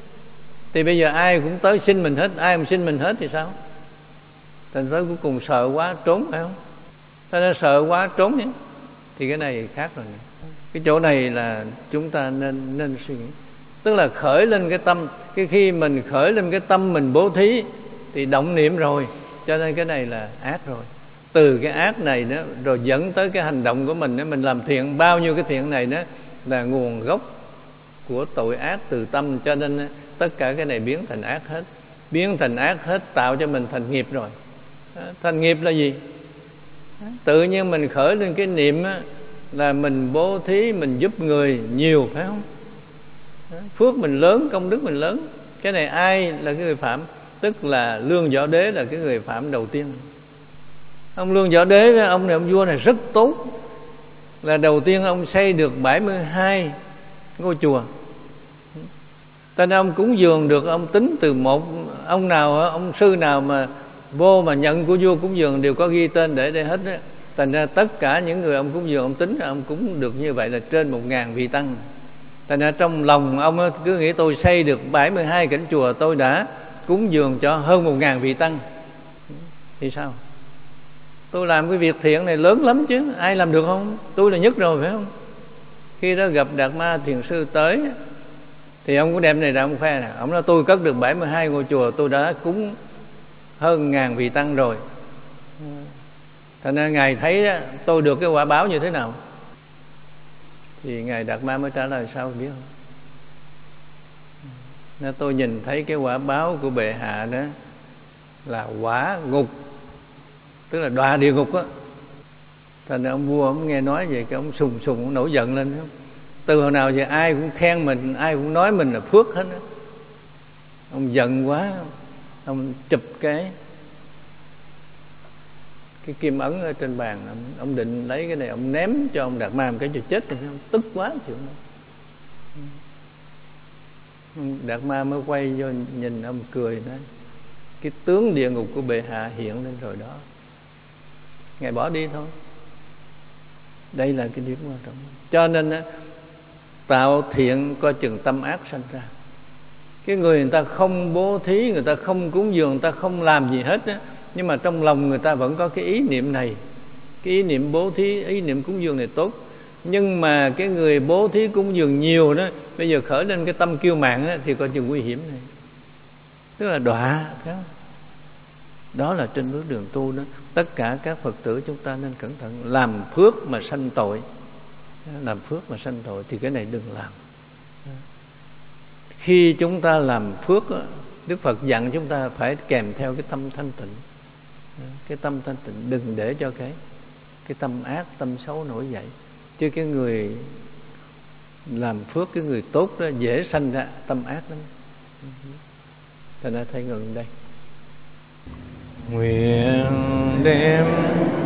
thì bây giờ ai cũng tới xin mình hết. Ai cũng xin mình hết thì sao? Thành tới cuối cùng sợ quá trốn, phải không? Cho nên sợ quá trốn nhé. Thì cái này khác rồi. Cái chỗ này là chúng ta nên nên suy nghĩ. Tức là khởi lên cái tâm. Cái khi mình khởi lên cái tâm mình bố thí thì động niệm rồi. Cho nên cái này là ác rồi. Từ cái ác này đó, rồi dẫn tới cái hành động của mình đó, mình làm thiện, bao nhiêu cái thiện này đó là nguồn gốc của tội ác từ tâm. Cho nên tất cả cái này biến thành ác hết. Biến thành ác hết, tạo cho mình thành nghiệp rồi. Thành nghiệp là gì? Tự nhiên mình khởi lên cái niệm á, là mình bố thí, mình giúp người nhiều, phải không? Phước mình lớn, công đức mình lớn. Cái này ai là cái người phạm? Tức là Lương Võ Đế là cái người phạm đầu tiên. Ông Lương Võ Đế, ông này, ông vua này rất tốt. Là đầu tiên ông xây được bảy mươi hai ngôi chùa. Cho nên ông cúng dường được, ông tính từ một ông nào, ông sư nào mà vô mà nhận của vua cúng dường đều có ghi tên để đây hết đó. Thành ra tất cả những người ông cúng dường, ông tính ông cúng được như vậy là trên một ngàn vị tăng. Thành ra trong lòng ông cứ nghĩ tôi xây được bảy mươi hai cảnh chùa, tôi đã cúng dường cho hơn một ngàn vị tăng. Thì sao? Tôi làm cái việc thiện này lớn lắm chứ, ai làm được không? Tôi là nhất rồi, phải không? Khi đó gặp Đạt Ma Thiền Sư tới thì ông cũng đem này ra ông khoe nè. Ông nói tôi cất được bảy mươi hai ngôi chùa, tôi đã cúng hơn ngàn vị tăng rồi. Thành ra Ngài thấy tôi được cái quả báo như thế nào. Thì Ngài Đạt Ma mới trả lời sao biết không? Nên tôi nhìn thấy cái quả báo của bệ hạ đó là quả ngục, tức là đọa địa ngục á. Thành ra ông vua ông nghe nói vậy cái ông sùng sùng ông nổi giận lên. Từ hồi nào giờ ai cũng khen mình, ai cũng nói mình là phước hết á. Ông giận quá, ông chụp cái cái kim ấn ở trên bàn, ông, ông định lấy cái này ông ném cho ông Đạt Ma một cái cho chết rồi. Ông tức quá chịu đó. Đạt Ma mới quay vô nhìn ông cười nói: cái tướng địa ngục của bệ hạ hiện lên rồi đó, ngài bỏ đi thôi. Đây là cái điểm quan trọng. Cho nên á, tạo thiện coi chừng tâm ác sanh ra. Cái người người ta không bố thí, người ta không cúng dường, người ta không làm gì hết á, nhưng mà trong lòng người ta vẫn có cái ý niệm này, cái ý niệm bố thí, ý niệm cúng dường này tốt. Nhưng mà cái người bố thí cúng dường nhiều đó, bây giờ khởi lên cái tâm kiêu mạn đó, thì coi chừng nguy hiểm này, tức là đọa. Đó là trên bước đường tu đó. Tất cả các Phật tử chúng ta nên cẩn thận. Làm phước mà sanh tội, làm phước mà sanh tội thì cái này đừng làm. Khi chúng ta làm phước, Đức Phật dặn chúng ta phải kèm theo cái tâm thanh tịnh. Cái tâm thanh tịnh, đừng để cho cái cái tâm ác, tâm xấu nổi dậy. Chứ cái người làm phước, cái người tốt đó dễ sanh ra tâm ác lắm. Thành ra thầy ngừng đây. Nguyện đem